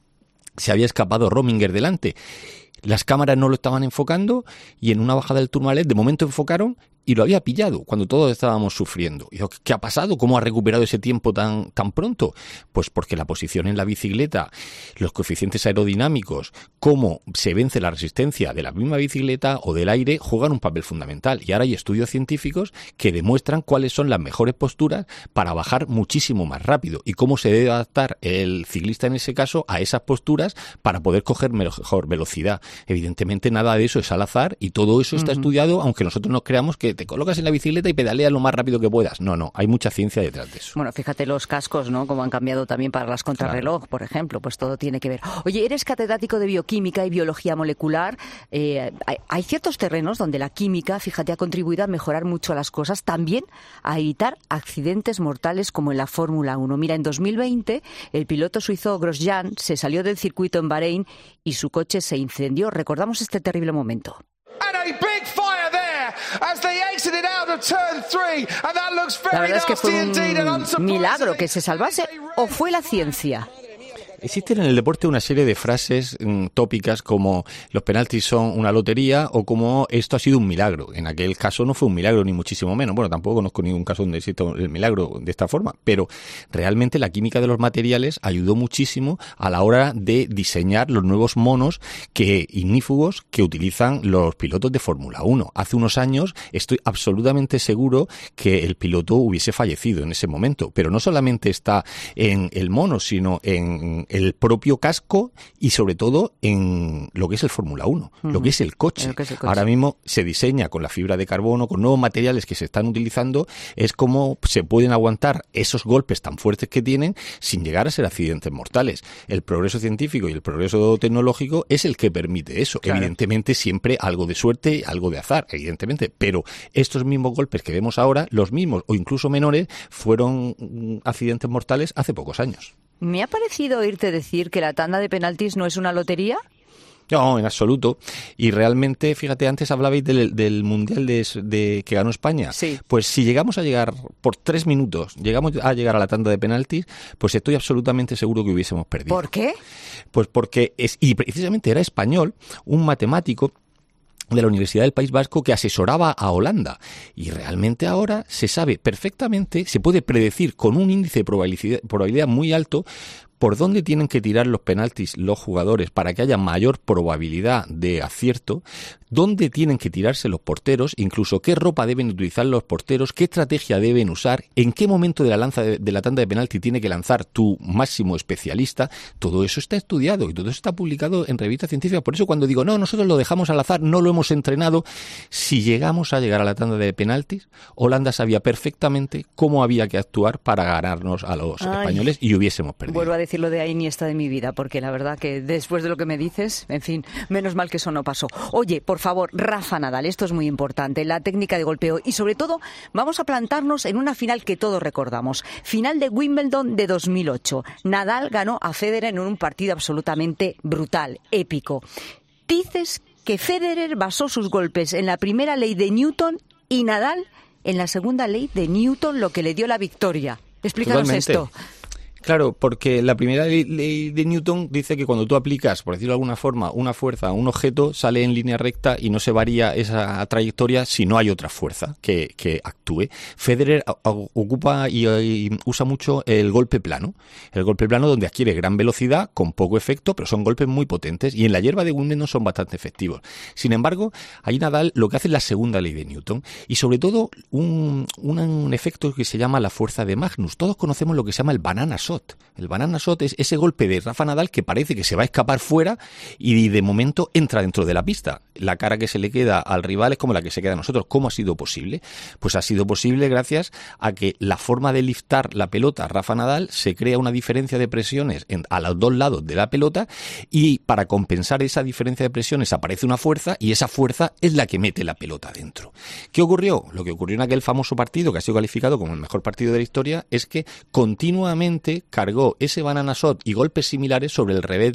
Rominger delante. Las cámaras no lo estaban enfocando y en una bajada del Tourmalet de momento enfocaron y lo había pillado cuando todos estábamos sufriendo. Y digo, ¿qué ha pasado? ¿Cómo ha recuperado ese tiempo tan pronto? Pues porque la posición en la bicicleta, los coeficientes aerodinámicos, cómo se vence la resistencia de la misma bicicleta o del aire, juegan un papel fundamental. Y ahora hay estudios científicos que demuestran cuáles son las mejores posturas para bajar muchísimo más rápido y cómo se debe adaptar el ciclista en ese caso a esas posturas para poder coger mejor velocidad. Evidentemente nada de eso es al azar y todo eso está estudiado, aunque nosotros nos creamos que te colocas en la bicicleta y pedaleas lo más rápido que puedas. No, hay mucha ciencia detrás de eso. Bueno, fíjate los cascos, ¿no? Como han cambiado también para las contrarreloj, claro, por ejemplo, pues todo tiene que ver. Oye, eres catedrático de bioquímica y biología molecular. Hay ciertos terrenos donde la química, fíjate, ha contribuido a mejorar mucho las cosas, también a evitar accidentes mortales como en la Fórmula 1. Mira, en 2020 el piloto suizo Grosjean se salió del circuito en Bahrein y su coche se incendió. Recordamos este terrible momento. La verdad es que fue un milagro que se salvase, ¿o fue la ciencia? Existen en el deporte una serie de frases tópicas como los penaltis son una lotería o como esto ha sido un milagro. En aquel caso no fue un milagro ni muchísimo menos. Bueno, tampoco conozco ningún caso donde exista el milagro de esta forma, pero realmente la química de los materiales ayudó muchísimo a la hora de diseñar los nuevos monos ignífugos que utilizan los pilotos de Fórmula 1. Hace unos años estoy absolutamente seguro que el piloto hubiese fallecido en ese momento, pero no solamente está en el mono, sino en el propio casco y sobre todo en lo que es el Fórmula 1, lo que es el coche. Ahora mismo se diseña con la fibra de carbono, con nuevos materiales que se están utilizando, es como se pueden aguantar esos golpes tan fuertes que tienen sin llegar a ser accidentes mortales. El progreso científico y el progreso tecnológico es el que permite eso. Claro. Evidentemente siempre algo de suerte, algo de azar, evidentemente, pero estos mismos golpes que vemos ahora, los mismos o incluso menores, fueron accidentes mortales hace pocos años. Me ha parecido oírte decir que la tanda de penaltis no es una lotería. No, en absoluto. Y realmente, fíjate, antes hablabais del Mundial de que ganó España. Sí. Pues si llegamos a llegar por 3 minutos, llegamos a llegar a la tanda de penaltis, pues estoy absolutamente seguro que hubiésemos perdido. ¿Por qué? Pues porque y precisamente era español, un matemático de la Universidad del País Vasco que asesoraba a Holanda. Y realmente ahora se sabe perfectamente, se puede predecir con un índice de probabilidad muy alto, por dónde tienen que tirar los penaltis los jugadores para que haya mayor probabilidad de acierto, dónde tienen que tirarse los porteros, incluso qué ropa deben utilizar los porteros, qué estrategia deben usar, en qué momento de la tanda de penalti tiene que lanzar tu máximo especialista. Todo eso está estudiado y todo eso está publicado en revistas científicas. Por eso cuando digo, no, nosotros lo dejamos al azar, no lo hemos entrenado, si llegamos a llegar a la tanda de penaltis, Holanda sabía perfectamente cómo había que actuar para ganarnos a los españoles y hubiésemos perdido. Vuelvo a decir lo de Iniesta de mi vida, porque la verdad que después de lo que me dices, en fin, menos mal que eso no pasó. Oye, por favor, Rafa Nadal, esto es muy importante, la técnica de golpeo y sobre todo vamos a plantarnos en una final que todos recordamos, final de Wimbledon de 2008. Nadal ganó a Federer en un partido absolutamente brutal, épico. Dices que Federer basó sus golpes en la primera ley de Newton y Nadal en la segunda ley de Newton, lo que le dio la victoria. Explícanos Totalmente. Esto. Claro, porque la primera ley de Newton dice que cuando tú aplicas, por decirlo de alguna forma, una fuerza a un objeto, sale en línea recta y no se varía esa trayectoria si no hay otra fuerza que actúe. Federer ocupa y usa mucho el golpe plano. El golpe plano donde adquiere gran velocidad con poco efecto, pero son golpes muy potentes y en la hierba de Wimbledon son bastante efectivos. Sin embargo, ahí Nadal lo que hace es la segunda ley de Newton y sobre todo un efecto que se llama la fuerza de Magnus. Todos conocemos lo que se llama el banana shot. El banana shot es ese golpe de Rafa Nadal que parece que se va a escapar fuera y de momento entra dentro de la pista. La cara que se le queda al rival es como la que se queda a nosotros. ¿Cómo ha sido posible? Pues ha sido posible gracias a que la forma de liftar la pelota Rafa Nadal se crea una diferencia de presiones a los dos lados de la pelota y para compensar esa diferencia de presiones aparece una fuerza y esa fuerza es la que mete la pelota dentro. ¿Qué ocurrió? Lo que ocurrió en aquel famoso partido que ha sido calificado como el mejor partido de la historia es que continuamente cargó ese banana shot y golpes similares sobre el revés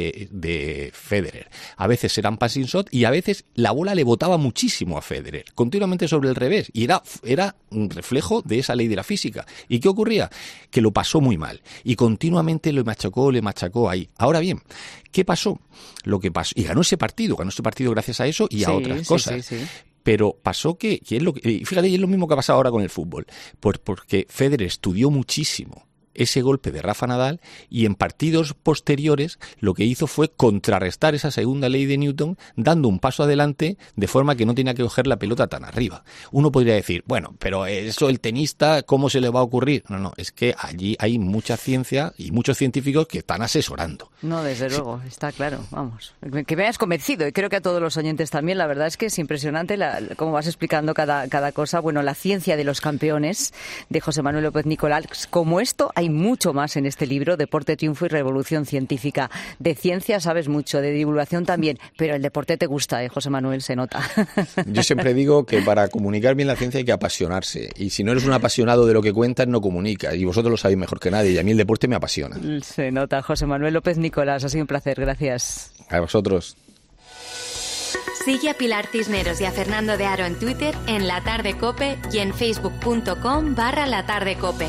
de Federer. A veces eran passing shot y a veces la bola le botaba muchísimo a Federer, continuamente sobre el revés, y era un reflejo de esa ley de la física. ¿Y qué ocurría? Que lo pasó muy mal y continuamente le machacó ahí. Ahora bien, ¿qué pasó? Lo que pasó, y ganó ese partido gracias a eso y a otras cosas. Sí. Pero pasó que es lo que, fíjate, es lo mismo que ha pasado ahora con el fútbol, porque Federer estudió muchísimo ese golpe de Rafa Nadal y en partidos posteriores lo que hizo fue contrarrestar esa segunda ley de Newton dando un paso adelante de forma que no tenía que coger la pelota tan arriba. Uno podría decir, bueno, pero eso el tenista, ¿cómo se le va a ocurrir? No, es que allí hay mucha ciencia y muchos científicos que están asesorando. No, desde luego, está claro, vamos. Que me hayas convencido y creo que a todos los oyentes también. La verdad es que es impresionante cómo vas explicando cada cosa. Bueno, la ciencia de los campeones de José Manuel López Nicolás, como esto hay mucho más en este libro, Deporte, Triunfo y Revolución Científica. De ciencia sabes mucho, de divulgación también, pero el deporte te gusta, José Manuel, se nota. Yo siempre digo que para comunicar bien la ciencia hay que apasionarse, y si no eres un apasionado de lo que cuentas, no comunicas, y vosotros lo sabéis mejor que nadie, y a mí el deporte me apasiona. Se nota. José Manuel López Nicolás, ha sido un placer, gracias. A vosotros. Sigue a Pilar Cisneros y a Fernando de Aro en Twitter, en La Tarde Cope y en facebook.com/latardecope.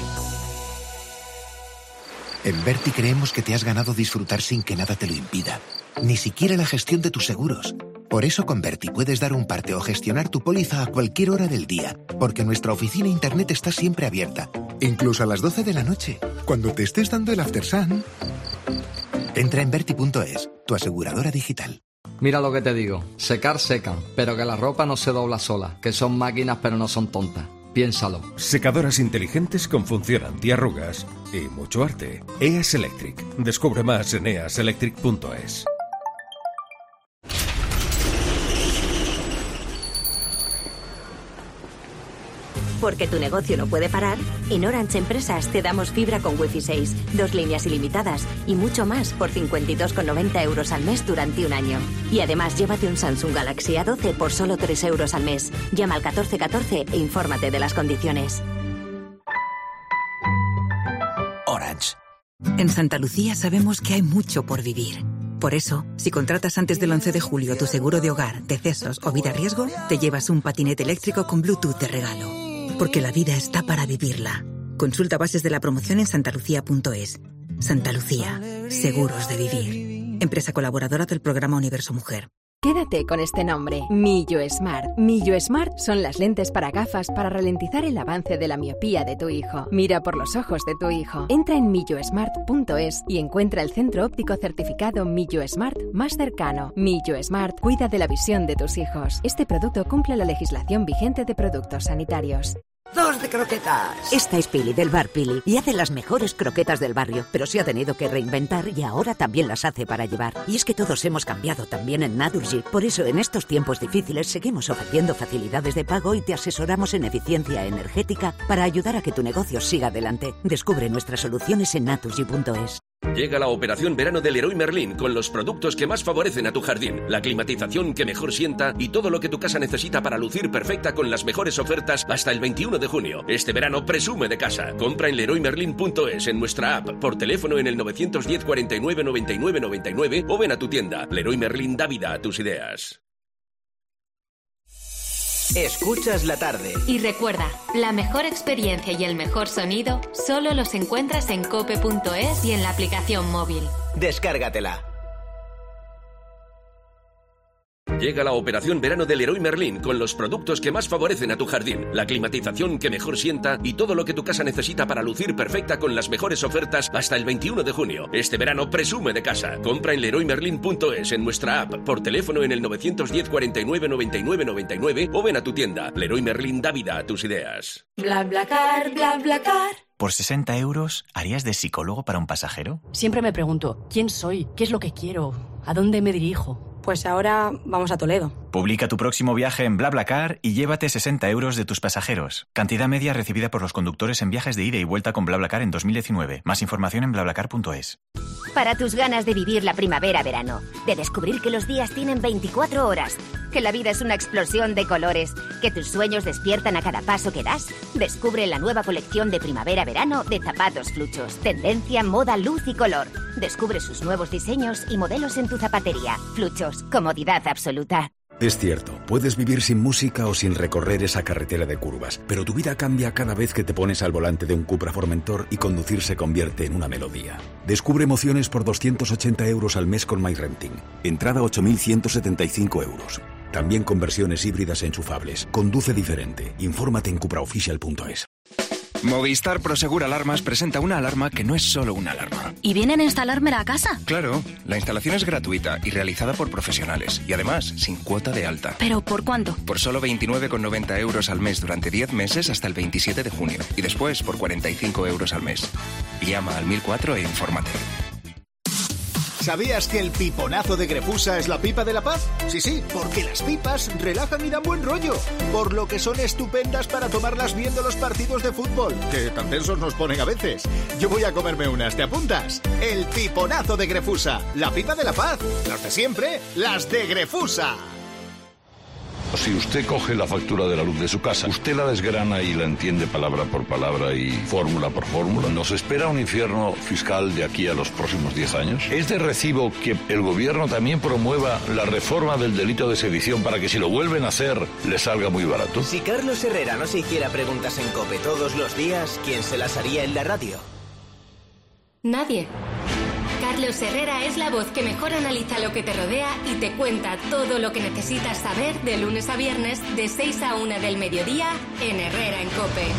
En Berti creemos que te has ganado disfrutar sin que nada te lo impida, ni siquiera la gestión de tus seguros. Por eso con Berti puedes dar un parte o gestionar tu póliza a cualquier hora del día, porque nuestra oficina internet está siempre abierta, incluso a las 12 de la noche, cuando te estés dando el after sun. Entra en Berti.es, tu aseguradora digital. Mira lo que te digo, secar secan, pero que la ropa no se dobla sola, que son máquinas pero no son tontas. Piénsalo. Secadoras inteligentes con función antiarrugas y mucho arte. EAS Electric. Descubre más en easelectric.es. Porque tu negocio no puede parar, en Orange Empresas te damos fibra con Wi-Fi 6, 2 líneas ilimitadas y mucho más por 52,90 euros al mes durante un año. Y además llévate un Samsung Galaxy A12 por solo 3 euros al mes. Llama al 1414 e infórmate de las condiciones. Orange. En Santa Lucía sabemos que hay mucho por vivir. Por eso, si contratas antes del 11 de julio tu seguro de hogar, decesos o vida riesgo, te llevas un patinete eléctrico con Bluetooth de regalo. Porque la vida está para vivirla. Consulta bases de la promoción en santalucía.es. Santa Lucía, seguros de vivir. Empresa colaboradora del programa Universo Mujer. Quédate con este nombre, Millo Smart. Millo Smart son las lentes para gafas para ralentizar el avance de la miopía de tu hijo. Mira por los ojos de tu hijo. Entra en millosmart.es y encuentra el centro óptico certificado Millo Smart más cercano. Millo Smart cuida de la visión de tus hijos. Este producto cumple la legislación vigente de productos sanitarios. 2 de croquetas. Esta es Pili del bar Pili y hace las mejores croquetas del barrio, pero se ha tenido que reinventar y ahora también las hace para llevar. Y es que todos hemos cambiado también en Naturgy. Por eso en estos tiempos difíciles seguimos ofreciendo facilidades de pago y te asesoramos en eficiencia energética para ayudar a que tu negocio siga adelante. Descubre nuestras soluciones en naturgy.es. Llega la operación verano del Leroy Merlin con los productos que más favorecen a tu jardín, la climatización que mejor sienta y todo lo que tu casa necesita para lucir perfecta con las mejores ofertas hasta el 21 de junio. Este verano presume de casa. Compra en leroymerlin.es, en nuestra app, por teléfono en el 910 49 99 99 o ven a tu tienda. Leroy Merlin da vida a tus ideas. Escuchas la tarde. Y recuerda, la mejor experiencia y el mejor sonido solo los encuentras en cope.es y en la aplicación móvil. Descárgatela. Llega la operación verano del Leroy Merlin con los productos que más favorecen a tu jardín, la climatización que mejor sienta y todo lo que tu casa necesita para lucir perfecta con las mejores ofertas hasta el 21 de junio. Este verano presume de casa. Compra en leroymerlin.es, en nuestra app, por teléfono en el 910 49 99 99 o ven a tu tienda. Leroy Merlin da vida a tus ideas. BlaBlaCar, BlaBlaCar. ¿Por 60 euros harías de psicólogo para un pasajero? Siempre me pregunto, ¿quién soy? ¿Qué es lo que quiero? ¿A dónde me dirijo? Pues ahora vamos a Toledo. Publica tu próximo viaje en BlaBlaCar y llévate 60 euros de tus pasajeros. Cantidad media recibida por los conductores en viajes de ida y vuelta con BlaBlaCar en 2019. Más información en blablacar.es. Para tus ganas de vivir la primavera-verano, de descubrir que los días tienen 24 horas, que la vida es una explosión de colores, que tus sueños despiertan a cada paso que das, descubre la nueva colección de primavera-verano de zapatos Fluchos. Tendencia, moda, luz y color. Descubre sus nuevos diseños y modelos en tu zapatería. Fluchos, comodidad absoluta. Es cierto, puedes vivir sin música o sin recorrer esa carretera de curvas, pero tu vida cambia cada vez que te pones al volante de un Cupra Formentor y conducir se convierte en una melodía. Descubre emociones por 280 euros al mes con MyRenting. Entrada 8.175 euros. También con versiones híbridas enchufables. Conduce diferente. Infórmate en cupraofficial.es. Movistar Prosegur Alarmas presenta una alarma que no es solo una alarma. ¿Y vienen a instalármela a casa? Claro, la instalación es gratuita y realizada por profesionales. Y además, sin cuota de alta. ¿Pero por cuánto? Por solo 29,90 euros al mes durante 10 meses hasta el 27 de junio. Y después por 45 euros al mes. Llama al 1004 e infórmate. ¿Sabías que el piponazo de Grefusa es la pipa de la paz? Sí, porque las pipas relajan y dan buen rollo, por lo que son estupendas para tomarlas viendo los partidos de fútbol, que tan tensos nos ponen a veces. Yo voy a comerme unas, ¿te apuntas? El piponazo de Grefusa, la pipa de la paz, las de siempre, las de Grefusa. Si usted coge la factura de la luz de su casa, usted la desgrana y la entiende palabra por palabra y fórmula por fórmula, ¿nos espera un infierno fiscal de aquí a los próximos 10 años? ¿Es de recibo que el gobierno también promueva la reforma del delito de sedición para que si lo vuelven a hacer, le salga muy barato? Si Carlos Herrera no se hiciera preguntas en COPE todos los días, ¿quién se las haría en la radio? Nadie. Carlos Herrera es la voz que mejor analiza lo que te rodea y te cuenta todo lo que necesitas saber de lunes a viernes de 6 a 1 del mediodía en Herrera en COPE.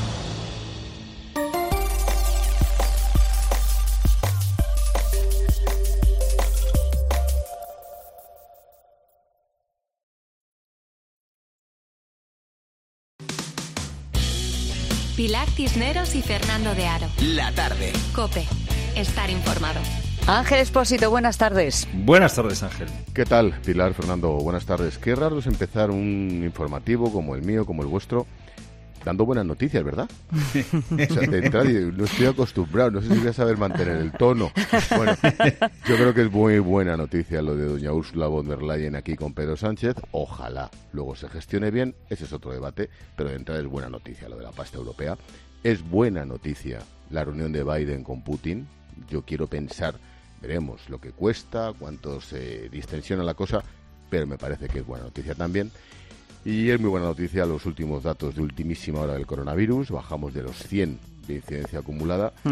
Pilar Cisneros y Fernando de Aro. La tarde. COPE. Estar informado. Ángel Expósito, buenas tardes. Buenas tardes, Ángel. ¿Qué tal, Pilar, Fernando? Buenas tardes. Qué raro es empezar un informativo como el mío, como el vuestro, dando buenas noticias, ¿verdad? O sea, de entrada, no estoy acostumbrado, no sé si voy a saber mantener el tono. Bueno, yo creo que es muy buena noticia lo de doña Ursula von der Leyen aquí con Pedro Sánchez. Ojalá luego se gestione bien, ese es otro debate, pero de entrada es buena noticia lo de la pasta europea. Es buena noticia la reunión de Biden con Putin. Yo quiero pensar, veremos lo que cuesta, cuánto se distensiona la cosa, pero me parece que es buena noticia también. Y es muy buena noticia los últimos datos de ultimísima hora del coronavirus. Bajamos de los 100 de incidencia acumulada.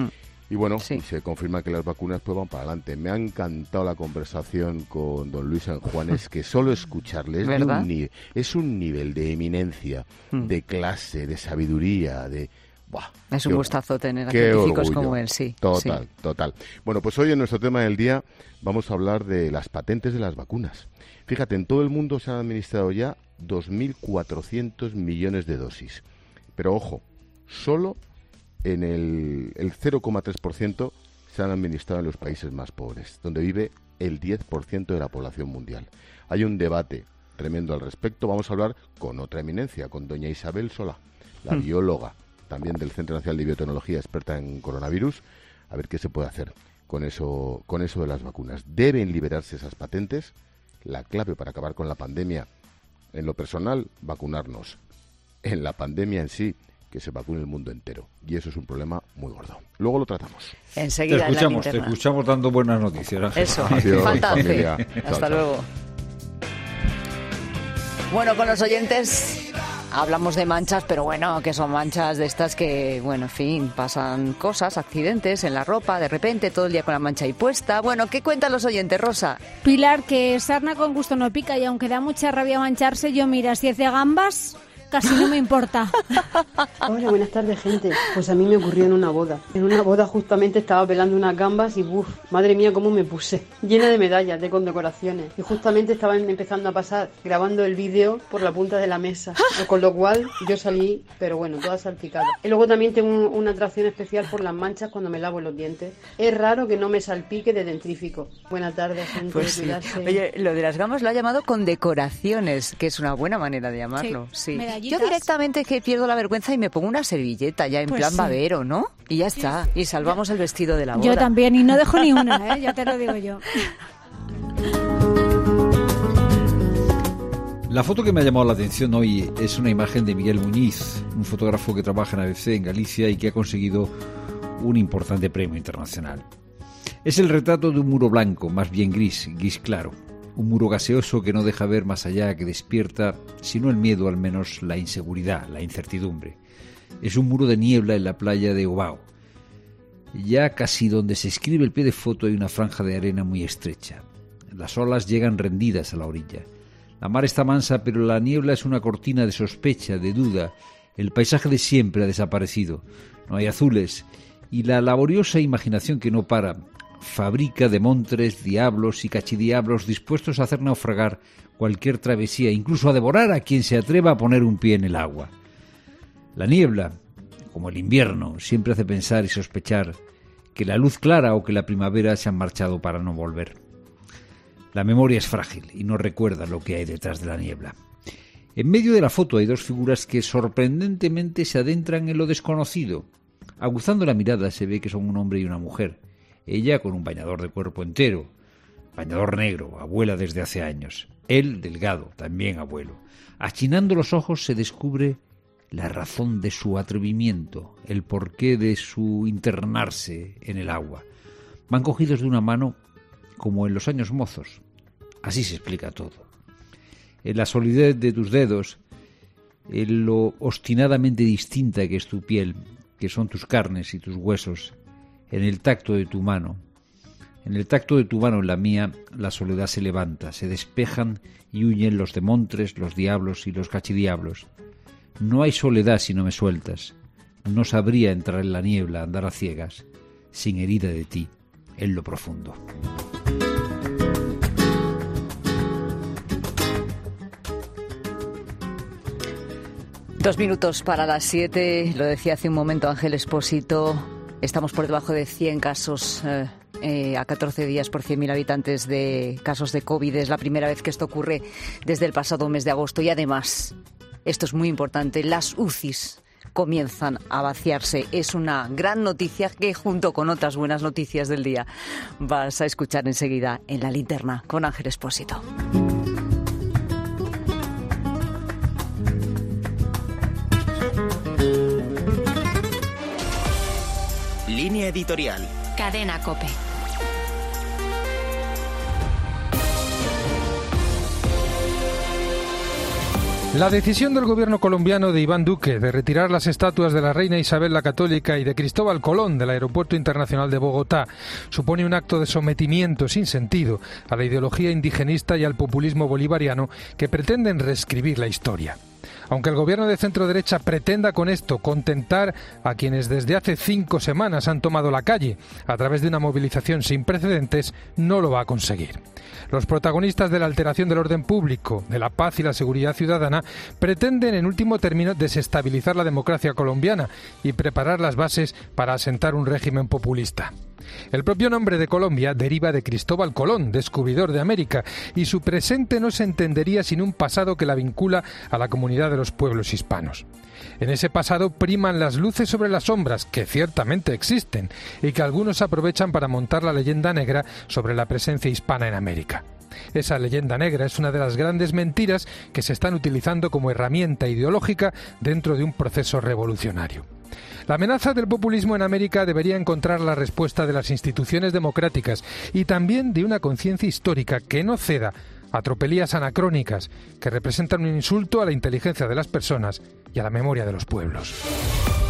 Y bueno, y se confirma que las vacunas pues van para adelante. Me ha encantado la conversación con don Luis San Juanes, que solo escucharle es un nivel de eminencia, de clase, de sabiduría, de... Buah, es un gustazo tener a científicos como él, sí. Total. Bueno, pues hoy en nuestro tema del día vamos a hablar de las patentes de las vacunas. Fíjate, en todo el mundo se han administrado ya 2.400 millones de dosis. Pero ojo, solo en el 0,3% se han administrado en los países más pobres, donde vive el 10% de la población mundial. Hay un debate tremendo al respecto. Vamos a hablar con otra eminencia, con doña Isabel Solá, la bióloga, también del Centro Nacional de Biotecnología, experta en coronavirus, a ver qué se puede hacer con eso de las vacunas. ¿Deben liberarse esas patentes? La clave para acabar con la pandemia, en lo personal, vacunarnos. En la pandemia en sí, que se vacune el mundo entero. Y eso es un problema muy gordo. Luego lo tratamos. Enseguida te escuchamos dando buenas noticias, Ángel. Eso, falta hace. Hasta luego. Bueno, con los oyentes hablamos de manchas, pero bueno, que son manchas de estas que, bueno, en fin, pasan cosas, accidentes en la ropa, de repente, todo el día con la mancha ahí puesta. Bueno, ¿qué cuentan los oyentes, Rosa? Pilar, que sarna con gusto no pica, y aunque da mucha rabia mancharse, yo mira, si es de gambas, casi no me importa. Hola, buenas tardes, gente. Pues a mí me ocurrió en una boda. En una boda justamente estaba pelando unas gambas y madre mía, cómo me puse. Llena de medallas, de condecoraciones. Y justamente estaban empezando a pasar, grabando el vídeo por la punta de la mesa. Con lo cual yo salí, pero bueno, toda salpicada. Y luego también tengo una atracción especial por las manchas cuando me lavo los dientes. Es raro que no me salpique de dentrífico. Buenas tardes, gente. Pues sí. Oye, lo de las gambas lo ha llamado condecoraciones, que es una buena manera de llamarlo. Sí. Yo directamente que pierdo la vergüenza y me pongo una servilleta ya en plan babero, ¿no? Y ya está. Y salvamos el vestido de la boda. Yo también, y no dejo ni una, ya te lo digo yo. La foto que me ha llamado la atención hoy es una imagen de Miguel Muñiz, un fotógrafo que trabaja en ABC en Galicia y que ha conseguido un importante premio internacional. Es el retrato de un muro blanco, más bien gris claro. Un muro gaseoso que no deja ver más allá, que despierta, si no el miedo, al menos la inseguridad, la incertidumbre. Es un muro de niebla en la playa de Obao. Ya casi donde se escribe el pie de foto hay una franja de arena muy estrecha. Las olas llegan rendidas a la orilla. La mar está mansa, pero la niebla es una cortina de sospecha, de duda. El paisaje de siempre ha desaparecido. No hay azules. Y la laboriosa imaginación que no para fabrica demontres, diablos y cachidiablos dispuestos a hacer naufragar cualquier travesía, incluso a devorar a quien se atreva a poner un pie en el agua. La niebla, como el invierno, siempre hace pensar y sospechar que la luz clara o que la primavera se han marchado para no volver. La memoria es frágil y no recuerda lo que hay detrás de la niebla. En medio de la foto hay dos figuras que sorprendentemente se adentran en lo desconocido. Aguzando la mirada se ve que son un hombre y una mujer. Ella con un bañador de cuerpo entero, bañador negro, abuela desde hace años. Él, delgado, también abuelo. Achinando los ojos se descubre la razón de su atrevimiento, el porqué de su internarse en el agua. Van cogidos de una mano como en los años mozos. Así se explica todo. En la solidez de tus dedos, en lo obstinadamente distinta que es tu piel, que son tus carnes y tus huesos, en el tacto de tu mano. En el tacto de tu mano, en la mía, la soledad se levanta, se despejan y huyen los demontres, los diablos y los cachidiablos. No hay soledad si no me sueltas. No sabría entrar en la niebla, andar a ciegas, sin herida de ti, en lo profundo. Dos minutos para las 7, lo decía hace un momento Ángel Expósito. Estamos por debajo de 100 casos a 14 días por 100.000 habitantes de casos de COVID. Es la primera vez que esto ocurre desde el pasado mes de agosto. Y además, esto es muy importante, las UCIs comienzan a vaciarse. Es una gran noticia que, junto con otras buenas noticias del día, vas a escuchar enseguida en La Linterna con Ángel Expósito. Línea editorial. Cadena COPE. La decisión del gobierno colombiano de Iván Duque de retirar las estatuas de la reina Isabel la Católica y de Cristóbal Colón del Aeropuerto Internacional de Bogotá supone un acto de sometimiento sin sentido a la ideología indigenista y al populismo bolivariano que pretenden reescribir la historia. Aunque el gobierno de centro-derecha pretenda con esto contentar a quienes desde hace 5 semanas han tomado la calle a través de una movilización sin precedentes, no lo va a conseguir. Los protagonistas de la alteración del orden público, de la paz y la seguridad ciudadana pretenden en último término desestabilizar la democracia colombiana y preparar las bases para asentar un régimen populista. El propio nombre de Colombia deriva de Cristóbal Colón, descubridor de América, y su presente no se entendería sin un pasado que la vincula a la comunidad de los pueblos hispanos. En ese pasado priman las luces sobre las sombras, que ciertamente existen, y que algunos aprovechan para montar la leyenda negra sobre la presencia hispana en América. Esa leyenda negra es una de las grandes mentiras que se están utilizando como herramienta ideológica dentro de un proceso revolucionario. La amenaza del populismo en América debería encontrar la respuesta de las instituciones democráticas y también de una conciencia histórica que no ceda a tropelías anacrónicas que representan un insulto a la inteligencia de las personas y a la memoria de los pueblos.